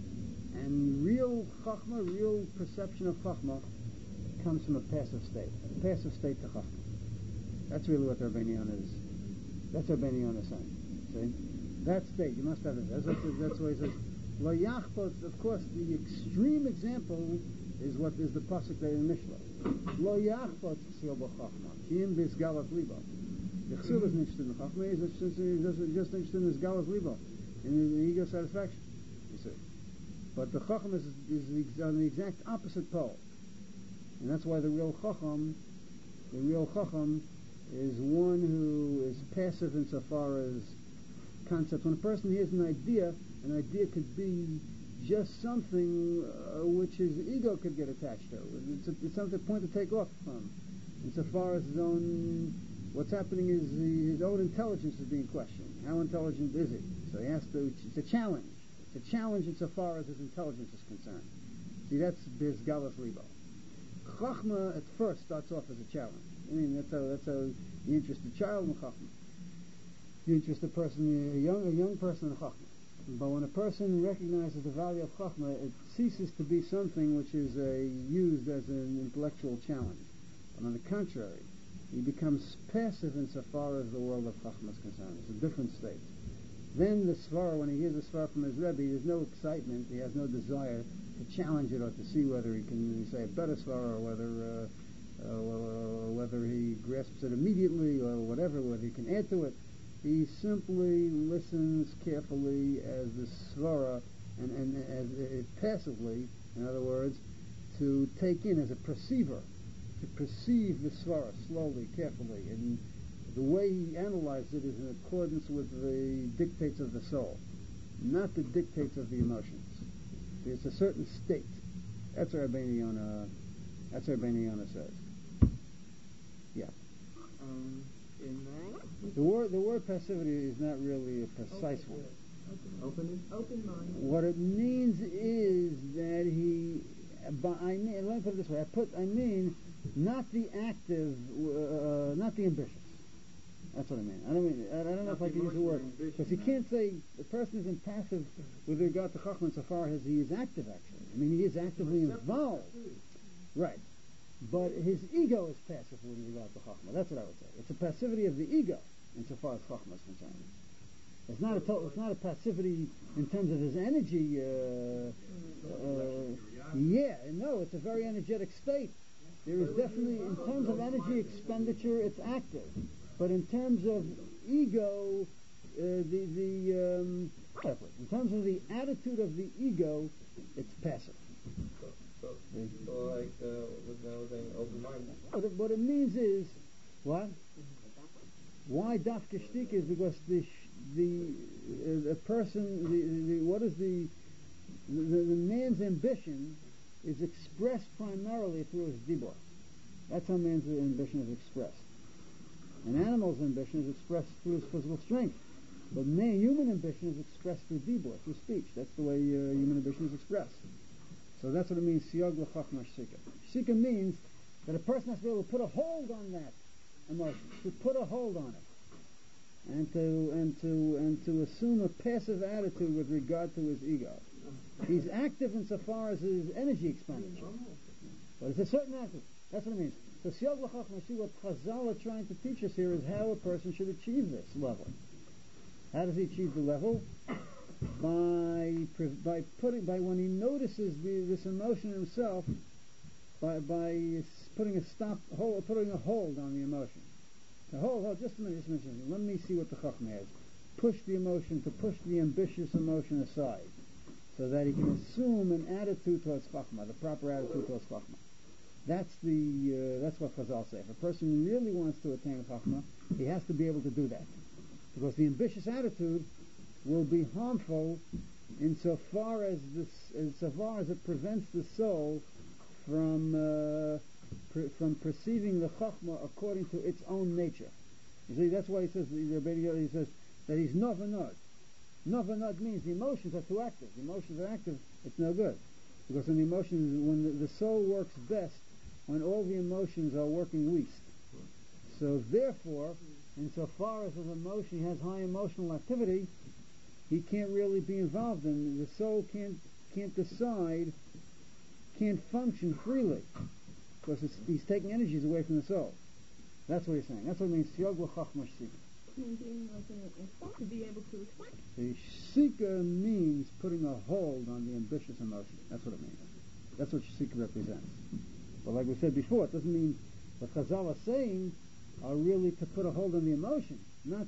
And real Chachma, real perception of Chachma, comes from a passive state. A passive state to Chachma. That's really what the Rabbeinu Yonah is. That's what Rabbeinu Yonah is saying. See? That state, you must have it. That's, that's, that's why he says, Lo yachpot, of course, the extreme example is what is the pasuk there in Mishlei. Lo yachpot chsil b'chachma, ki im b'izgalas libo. The chsil isn't interested in chachma, he's just, just, just interested in his galas libo, in the ego satisfaction, you see. But the chacham is, is the, on the exact opposite pole. And that's why the real chacham, the real chacham is one who is passive insofar as concepts. When a person hears an idea, an idea could be just something uh, which his ego could get attached to. It's, a, it's something point to take off from. Insofar as his own, what's happening is the, his own intelligence is being questioned. How intelligent is he? So he has to. It's a challenge. It's a challenge insofar as his intelligence is concerned. See, that's biz galas libo. Chachma at first starts off as a challenge. I mean, that's how that's how you interest a child in Chachma. You interest a person, a young a young person in Chachma. But when a person recognizes the value of Chachma, it ceases to be something which is a, used as an intellectual challenge. But on the contrary, he becomes passive insofar as the world of Chachma is concerned. It's a different state. Then the Svara, when he hears the Svara from his Rebbe, there's no excitement, he has no desire to challenge it or to see whether he can say a better Svara or whether uh, uh, or whether he grasps it immediately or whatever, whether he can add to it. He simply listens carefully as the Svara and, and as uh, passively, in other words, to take in as a perceiver, to perceive the Svara slowly, carefully, and the way he analyzes it is in accordance with the dictates of the soul, not the dictates of the emotions. See, it's a certain state. That's what Rabbeinu Yonah, that's what Rabbeinu Yonah says. Yeah. Um, in that? The word the word passivity is not really a precise Okay, one. Open Open mind. What it means is that he, but I mean, let me put it this way. I put, I mean, not the active, uh, not the ambitious. That's what I mean. I don't mean. I don't know Not if I the can use the word emotional because you ambition, can't say the person isn't passive with regard to Chachma so far as he is active. Actually, I mean, he is actively involved, right? But his ego is passive with regard to Chachma. That's what I would say. It's a passivity of the ego insofar as Chachma is concerned. It's not a total, it's not a passivity in terms of his energy. Uh, uh, yeah, no, it's a very energetic state. There is definitely, in terms of energy expenditure, it's active. But in terms of ego, uh, the the um, in terms of the attitude of the ego, it's passive. So, so, so like uh, what I was saying, open minded. What it, what it means is, what? Why dafka shtik is because the the uh, the person the, the what is the the, the man's ambition is expressed primarily through his dibur. That's how man's ambition is expressed. An animal's ambition is expressed through his physical strength, but man, human ambition is expressed through dibur, through speech. That's the way uh, human ambition is expressed. So that's what it means. Siyag l'chachma shika. Shika means that a person has to be able to put a hold on that emotion, to put a hold on it, and to and to and to assume a passive attitude with regard to his ego. He's active insofar as his energy expenditure, but it's a certain attitude. That's what it means. So Siyag l'chachma shika, what Chazal are trying to teach us here is how a person should achieve this level. How does he achieve the level? By by putting by when he notices the, this emotion himself, by by putting a stop, hold, putting a hold on the emotion. So hold, hold, just a minute, just a minute. Let me see what the chachma has. Push the emotion, to push the ambitious emotion aside, so that he can assume an attitude towards chachma, the proper attitude towards chachma. That's the uh, that's what Chazal say. If a person really wants to attain chachma, he has to be able to do that, because the ambitious attitude will be harmful insofar as this, insofar as it prevents the soul from uh, pre- from perceiving the chachma according to its own nature. You see, that's why he says he says that he's novanod. Novanod means the emotions are too active. The emotions are active, it's no good, because when the emotions, when the, the soul works best, when all the emotions are working least. So therefore, insofar as an emotion has high emotional activity, he can't really be involved in. The soul can't can't decide, can't function freely, because it's, he's taking energies away from the soul. That's what he's saying. That's what it means. Siyag l'chachma shika. Maintaining like an to be able to express. The shika means putting a hold on the ambitious emotion. That's what it means. That's what shika represents. But like we said before, it doesn't mean what Chazal are saying are really to put a hold on the emotion, not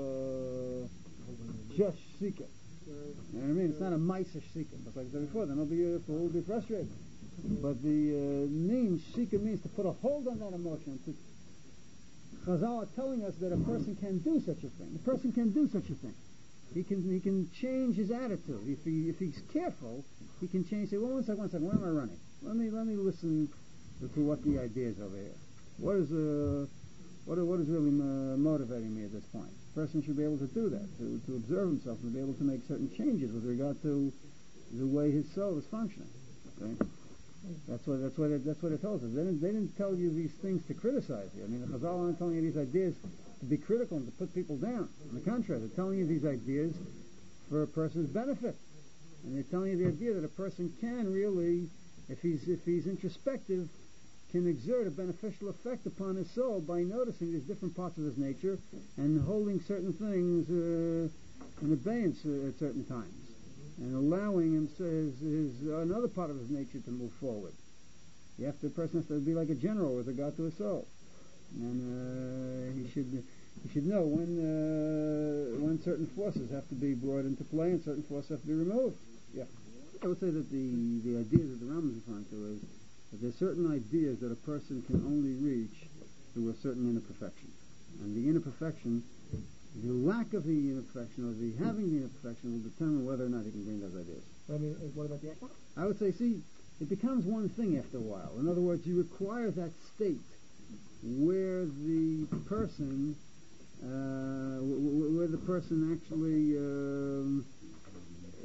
to uh, just shika. You know what I mean? It's not a maisa shika. But like I said before, then he'll be, uh, he'll be frustrated. But the uh, means, shika means to put a hold on that emotion. To, Chazal are telling us that a person can do such a thing. A person can do such a thing. He can he can change his attitude. If he if he's careful, he can change. Say, well, one second, one second. Where am I running? Let me let me listen to, to what the idea is over here. What is uh what what is really uh, motivating me at this point? A person should be able to do that, to to observe himself and be able to make certain changes with regard to the way his soul is functioning. Okay? That's what that's what it, that's what it tells us. They didn't they didn't tell you these things to criticize you. I mean, the Chazal aren't telling you these ideas to be critical and to put people down. On the contrary, they're telling you these ideas for a person's benefit, and they're telling you the idea that a person can really, if he's if he's introspective, can exert a beneficial effect upon his soul by noticing these different parts of his nature and holding certain things uh, in abeyance uh, at certain times, and allowing him his, his another part of his nature to move forward. You have to, the person has to be like a general with regard to his soul, and uh, he should he should know when uh, when certain forces have to be brought into play and certain forces have to be removed. Yeah, I would say that the the idea that the Rambam is referring to is that there are certain ideas that a person can only reach through a certain inner perfection, and the inner perfection. The lack of the inner perfection or the having the inner perfection will determine whether or not he can bring those ideas. I mean, what about the action? I would say, see, it becomes one thing after a while. In other words, you require that state where the person, uh, w- w- where the person actually um,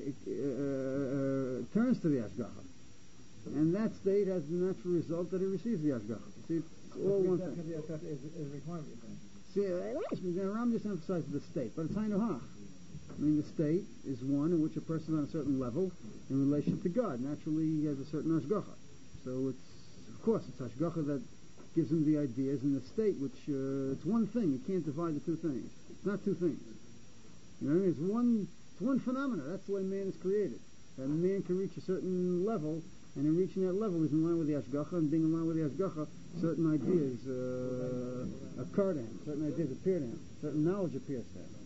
uh, uh, turns to the Ashgacha. And that state has the natural result that he receives the Ashgacha. See, it's all one thing. Is, is a requirement, you're saying. See, uh, the Ram just emphasizes the state, but it's Hainu Hach. I mean, the state is one in which a person is on a certain level in relation to God. Naturally, he has a certain Ashgacha. So it's, of course, it's Ashgacha that gives him the ideas in the state, which, uh, it's one thing. You can't divide the two things. It's not two things. You know what I mean? It's one, it's one phenomena. That's the way man is created. That man can reach a certain level, and in reaching that level, he's in line with the Ashgacha, and being in line with the Ashgacha, certain ideas uh, occur to him, certain ideas appear to him, certain knowledge appears to him.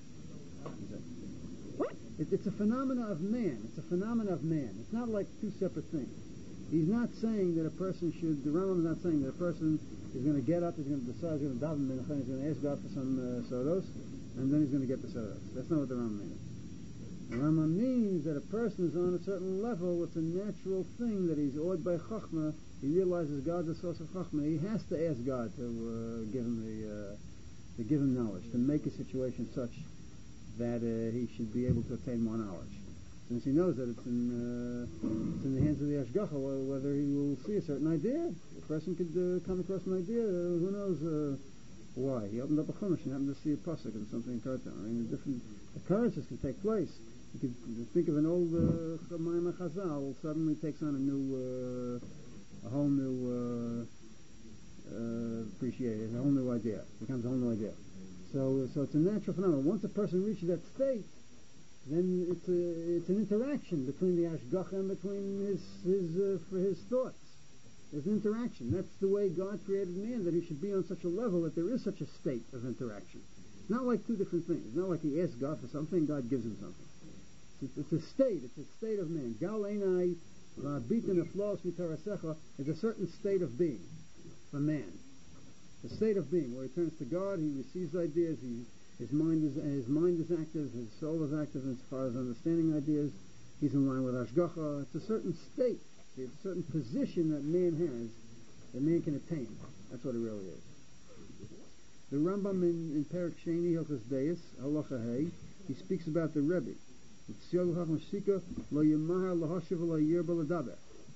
It, it's a phenomena of man. It's a phenomena of man. It's not like two separate things. He's not saying that a person should, the Rambam is not saying that a person is going to get up, he's going to decide, he's going to daven mincha, he's going to ask God for some uh, sodos, and then he's going to get the sodos. That's not what the Rambam means. The Rambam means that a person is on a certain level, it's a natural thing that he's awed by Chachma, he realizes God's the source of Chachma, he has to ask God to uh, give him the, uh, to give him knowledge, to make a situation such that uh, he should be able to attain more knowledge. Since he knows that it's in, uh, it's in the hands of the Ashgacha, whether he will see a certain idea. A person could uh, come across an idea, uh, who knows uh, why. He opened up a chumash and happened to see a pasuk and something occurred to him. I mean, different occurrences can take place. You could think of an old Chamayim uh, Chazal suddenly takes on a new, uh, a whole new uh, uh, appreciation, a whole new idea. Becomes a whole new idea. So, so it's a natural phenomenon. Once a person reaches that state, then it's a, it's an interaction between the Ashgacha and between his his uh, for his thoughts. There's an interaction. That's the way God created man, that he should be on such a level that there is such a state of interaction. It's not like two different things. It's not like he asks God for something, God gives him something. It's, it's a state. It's a state of man. Gal einai va'bitin aflos mitarasecha is a certain state of being for man. The state of being where he turns to God, he receives ideas, he His mind is his mind is active, his soul is active as far as understanding ideas. He's in line with Ashgacha. It's a certain state, see, it's a certain position that man has, that man can attain. That's what it really is. The Rambam in, in Perek Sheni Hilchos Deis Halacha Hey, he speaks about the Rebbe. It's lo yemahar lahashiv lo yirba l'daber.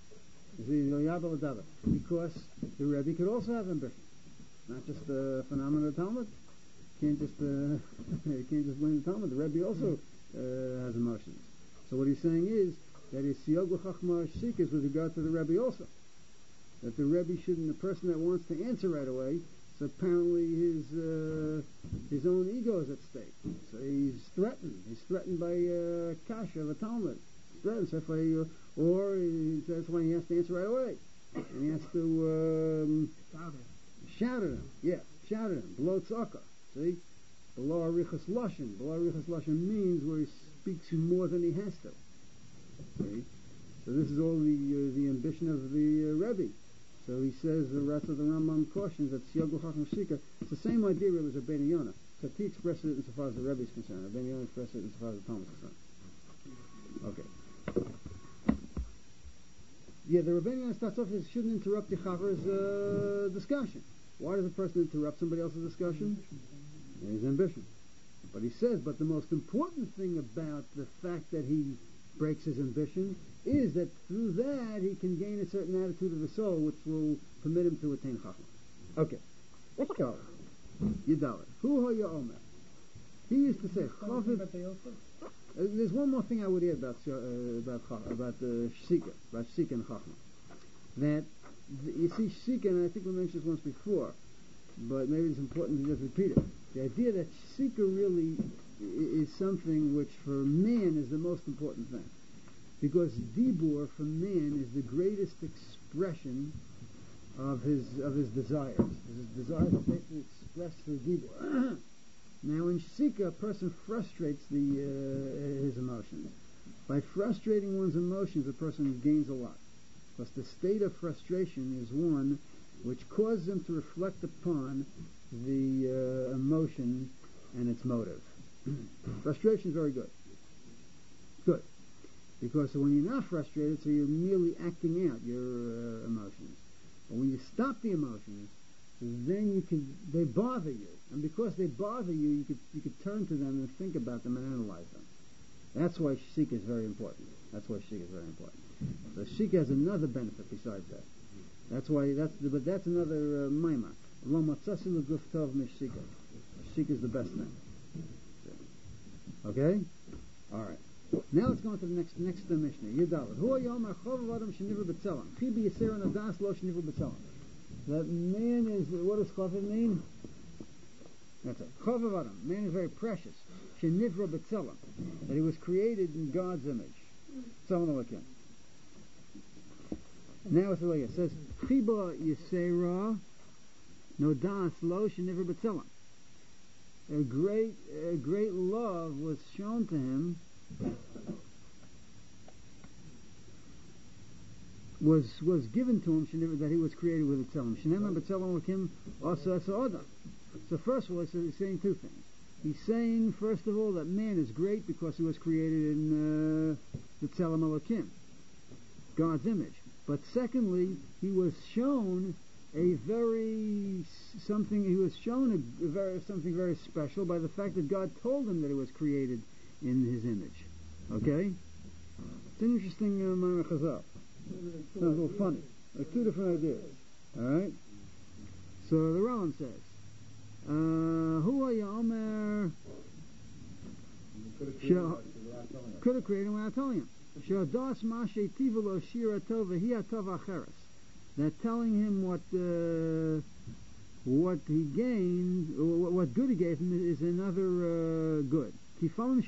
Because the Rebbe could also have ambition, not just the phenomenon of Talmud. Can't just uh, you can't just blame the Talmud. The Rebbe also uh, has emotions. So what he's saying is that his siyog v'chachma shikas with regard to the Rebbe also. That the Rebbe shouldn't, the person that wants to answer right away, so apparently his uh, his own ego is at stake. So he's threatened. He's threatened by uh, kasha of a Talmud. He's threatened. So if I, uh, or he, that's why he has to answer right away, and he has to um, Shout it. shout at him. Yeah, shout at him. Below tzaka. See? Below arichas lashon. Below arichas lashon means where he speaks more than he has to. See? So this is all the uh, the ambition of the uh, Rebbe. So he says, the rest of the Rambam cautions that Siyag L'Chacham Shika, it's the same idea really as Rabbeinu Yonah. So he expresses it insofar as the Rebbe is concerned. Rabbeinu Yonah expresses it insofar as the Talmud is concerned. Okay. Yeah, the Rabbeinu Yonah starts off as shouldn't interrupt the Chaver's uh, discussion. Why does a person interrupt somebody else's discussion? His ambition. But he says, but the most important thing about the fact that he breaks his ambition is that through that he can gain a certain attitude of the soul which will permit him to attain Chachma. Okay. Let's go. Yedalit. Hu ha Omer. He used to say, Chaviv. Uh, there's one more thing I would add about uh, about about uh, Shika, about Shika and Chachma. That you see, Shika, and I think we mentioned this once before, but maybe it's important to just repeat it. The idea that Shika really is something which for man is the most important thing. Because Dibur for man is the greatest expression of his of his desires. His desires are basically expressed through Dibur. Now in Shika, a person frustrates the uh, his emotions. By frustrating one's emotions, a person gains a lot. Because the state of frustration is one which causes him to reflect upon the uh, emotion and its motive. Frustration is very good. Good. Because when you're not frustrated, so you're merely acting out your uh, emotions. But when you stop the emotions, then you can, they bother you. And because they bother you, you could, you could turn to them and think about them and analyze them. That's why Shika is very important. That's why Shika is very important. So Shika has another benefit besides that. That's why, that's the, but that's another uh, maimah. Lo matzasi l'guf tov mishika. Shika is the best thing. Okay? Alright. Now let's go on to the next next uh, Mishnah. Yudalad. Hu yomer chov adam shenivru b'tzelam. Chi b'yisera nadas lo shenivru b'tzelam. That man is, what does chov mean? That's it. Chov adam. Man is very precious. Shenivru b'tzelam. That he was created in God's image. Tzelam Elokim. Now it's like it says, Chiba Yisera Nodas Lo Shenivru b'tzelam. A great, a great love was shown to him, was was given to him, that he was created with a tzelem. Shenema b'tzelem Elokim asa asa adam. So first of all, he's saying two things. He's saying, first of all, that man is great because he was created in uh, the tzelem Elokim, God's image. But secondly, he was shown a very something. He was shown a, a very something very special by the fact that God told him that he was created in His image. Okay, it's an interesting uh, chazal. Sounds a little funny. Like two different ideas. All right. So the Rambam says, "Hu Yomer could have created him without telling him." Shadas Mashe Tivolo Shira Tova Hiya Tova Acheres. That telling him what uh, what he gained, or what good he gave him, is another uh, good. Sometimes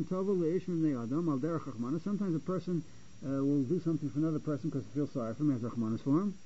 a person uh, will do something for another person because he feels sorry for him, has rachmanis for him.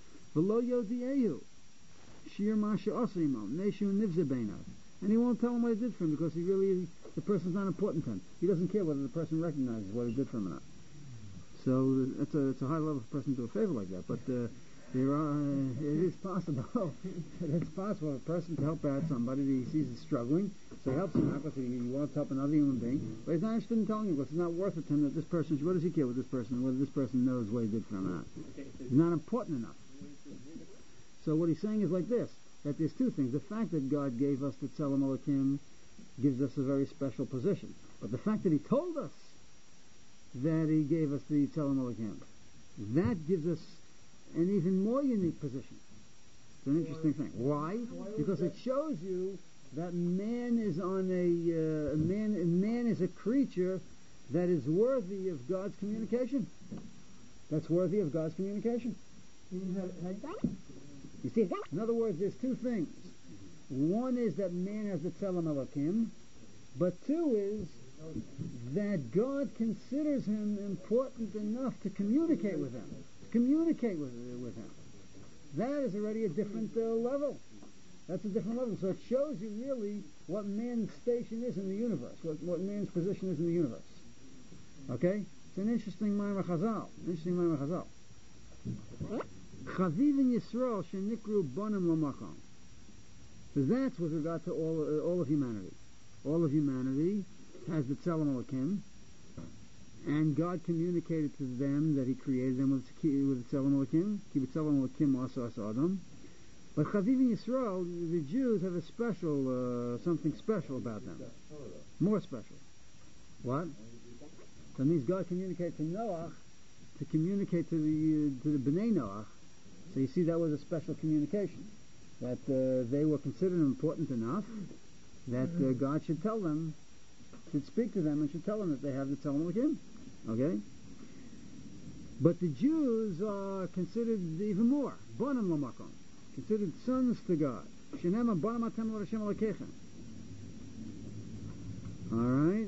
And he won't tell him what he did for him because he really, the person's not important to him. He doesn't care whether the person recognizes what he did for him or not. So it's a, it's a high level for a person to do a favor like that. But uh, there are, uh, it is possible, it's possible for a person to help out somebody that he sees is struggling, so he helps him out because he wants to help another human being, but he's not interested in telling him because it's not worth it to him that this person, what does he care with this person, whether this person knows what he did for him or not. It's not important enough. So what he's saying is like this, that there's two things. The fact that God gave us the Tzelem Elokim gives us a very special position. But the fact that He told us that He gave us the Tzelem Elokim, that gives us an even more unique position. It's an interesting thing. Why? Because it shows you that man is on a uh, man. Man is a creature that is worthy of God's communication. That's worthy of God's communication. You see, in other words, there's two things. One is that man has the Tzelem Elokim, but two is that God considers him important enough to communicate with him. To communicate with, with him. That is already a different uh, level. That's a different level. So it shows you really what man's station is in the universe, what, what man's position is in the universe. Okay? It's an interesting Maimar Chazal. Interesting Maimar Chazal. Chavivin Yisrael shenikru bonim l'makom. So that's with regard to all uh, all of humanity. All of humanity has the Tzelem Elokim, and God communicated to them that He created them with with the Tzelem Elokim. Ki b'Tzelem Elokim asa asa adam. But Chavivin Yisrael, the Jews have a special uh, something special about them. More special. What? That means God communicated to Noach to communicate to the uh, to the Bnei Noach. So you see, that was a special communication, that uh, they were considered important enough that uh, God should tell them, should speak to them, and should tell them that they have the Tzelem Elokim. Okay? But the Jews are considered even more, Bonim L'makom, considered sons to God. Shenema Bonim Atem L'Hashem Elokeichem. All right.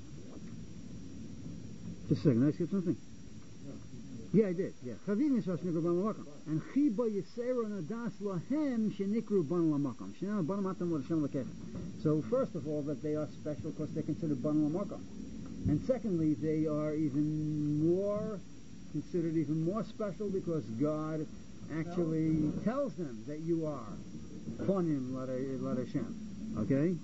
Just a second, let's get something. Yeah, I did. Yeah. Chavivin Yisrael shenikru bonim l'makom, and chiba yisera nadas lahem shenikru bonim l'makom. Shenema bonim atam l'Hashem Elokeichem. So first of all, that they are special because they're considered bonim l'makom, and secondly, they are even more considered even more special because God actually tells them that you are bonim l'Hashem. Okay.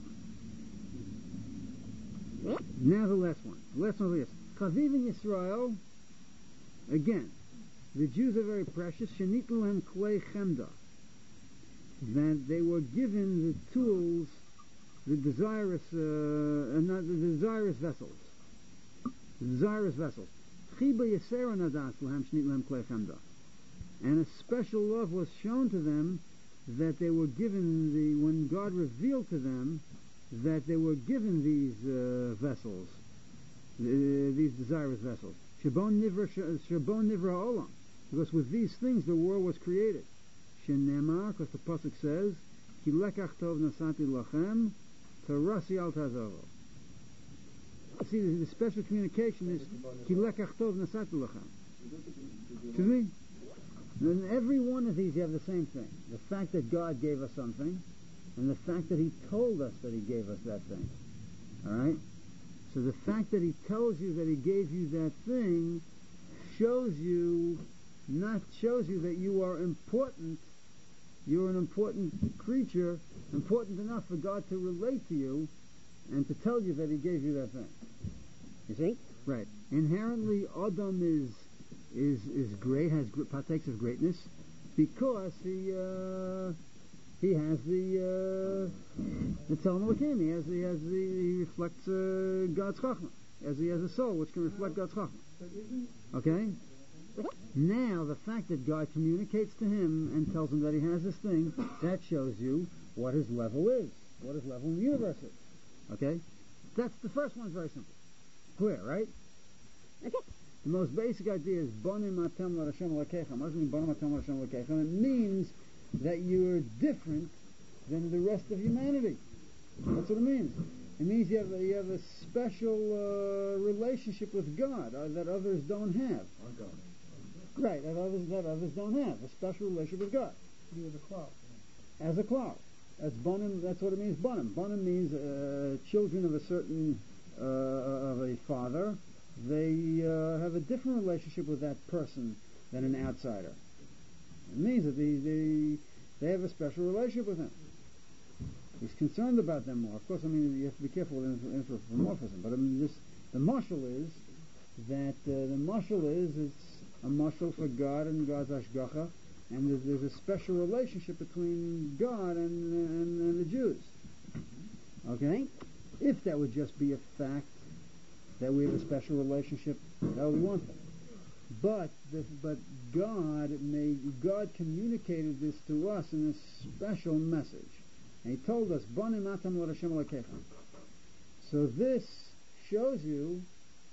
Now the last one. The last one is this. Chavivin Yisrael. Again, the Jews are very precious. Shenitlam klei chemda, that they were given the tools, the desirous, uh, not the desirous vessels. the desirous vessels. Chiba Yisera Nadas Lahem Shnit Lahem Klei Chemda. And a special love was shown to them that they were given the, when God revealed to them that they were given these uh, vessels, uh, these desirous vessels. Shabon Nivra Shabon Nivra Olam. Because with these things the world was created. Shenemar, because the pasuk says, Ki lekach tov nasati lachem, tarasi al tazovo. See, the, the special communication is Ki lekach tov nasati lachem. Excuse me? In every one of these you have the same thing. The fact that God gave us something, and the fact that He told us that He gave us that thing. Alright? So the fact that He tells you that He gave you that thing shows you, not shows you that you are important, you're an important creature, important enough for God to relate to you, and to tell you that He gave you that thing. You see? Right. Inherently, Adam is is is great, has partakes of greatness, because he uh, he has the uh, the Tzelem Elokim. He has he has the he reflects uh, God's Chachma, as he has a soul which can reflect God's Chachma. Okay. Now the fact that God communicates to him and tells him that he has this thing, that shows you what his level is, what his level in the universe is. Okay. That's the first one. Is very simple, clear, right? Okay. The most basic idea is Bonim Atem L'Hashem L'Kecha. What does it mean, Bonim Atem L'Hashem L'Kecha? It means that you're different than the rest of humanity. That's what it means. It means you have a, you have a special uh, relationship with God uh, that others don't have. Right, that others that others don't have. A special relationship with God. You as a cloud. As a cloud. That's Bonim. That's what it means. Bonim. Bonim means uh, children of a certain uh, of a father. They uh, have a different relationship with that person than an outsider. It means that they, they, they have a special relationship with him. He's concerned about them more. Of course, I mean, you have to be careful with anthropomorphism, but I mean, this, the mashal is that uh, the mashal is it's a mashal for God and God's ashgacha, and there's, there's a special relationship between God and, and, and the Jews. Okay? If that would just be a fact, that we have a special relationship, that would be one thing. But the, but God made God communicated this to us in a special message, and He told us, "Banim atam l'Hashem Elokecha." So this shows you,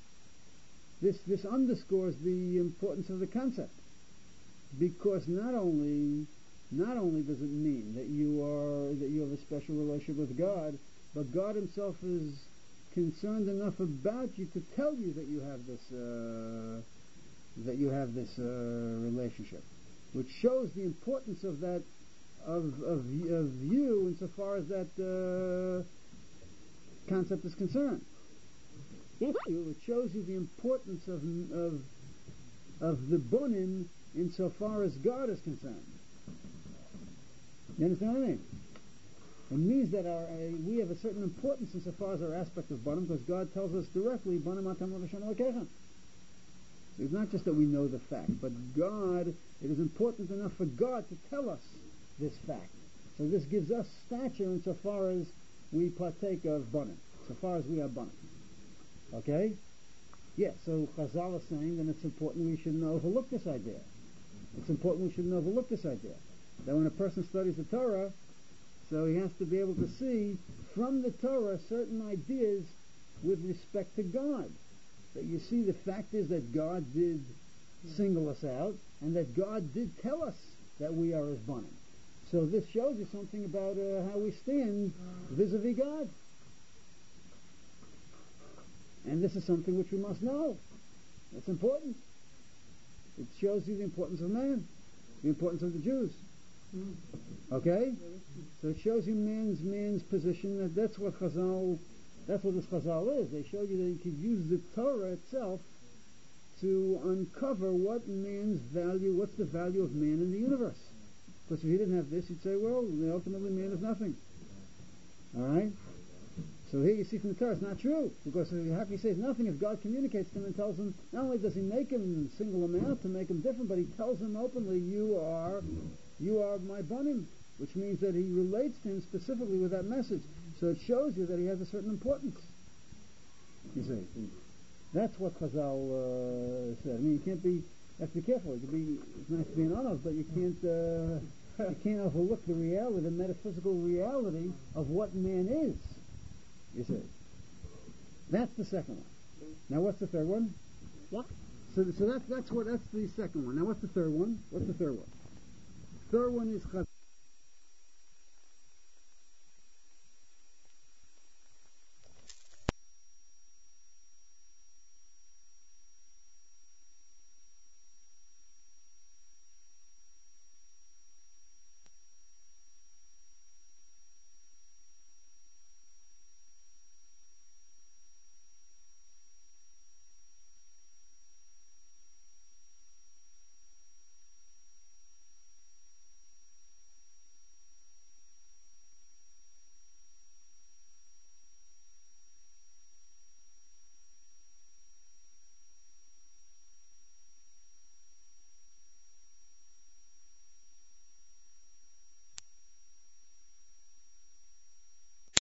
this this underscores the importance of the concept, because not only not only does it mean that you are that you have a special relationship with God, but God Himself is concerned enough about you to tell you that you have this uh, that you have this uh, relationship, which shows the importance of that of of, of you insofar as that uh, concept is concerned. It shows you the importance of of of the bunim insofar as God is concerned. You understand what I mean? It means that our, uh, we have a certain importance insofar as our aspect of Banim, because God tells us directly, Banim Atam L'Hashem Elokecha. So it's not just that we know the fact, but God, it is important enough for God to tell us this fact. So this gives us stature insofar as we partake of Banim, so far as we are Banim. Okay? Yes, yeah, so Chazal is saying that it's important we shouldn't overlook this idea. It's important we shouldn't overlook this idea. That when a person studies the Torah, so he has to be able to see from the Torah certain ideas with respect to God. That you see, the fact is that God did single us out, and that God did tell us that we are His Banim. So this shows you something about uh, how we stand vis-a-vis God. And this is something which we must know. It's important. It shows you the importance of man, the importance of the Jews. Okay? So it shows you man's man's position. That that's what Chazal, that's what this Chazal is. They show you that you could use the Torah itself to uncover what man's value, what's the value of man in the universe. Because if you didn't have this, you'd say, well, ultimately man is nothing. Alright? So here you see from the Torah, it's not true. Because how can you say it's nothing if God communicates to him and tells him, not only does He make him single him out to make him different, but He tells him openly, you are you are my Banim, which means that He relates to him specifically with that message. So it shows you that he has a certain importance. You see. That's what Chazal uh, said. I mean, you can't be, you have to be careful. You can be, it's nice to be an honest, but you can't, uh, you can't overlook the reality, the metaphysical reality of what man is. You see. That's the second one. Now what's the third one? What? So, so that's, that's what, that's the second one. Now what's the third one? What's the third one? Third one is Chazal.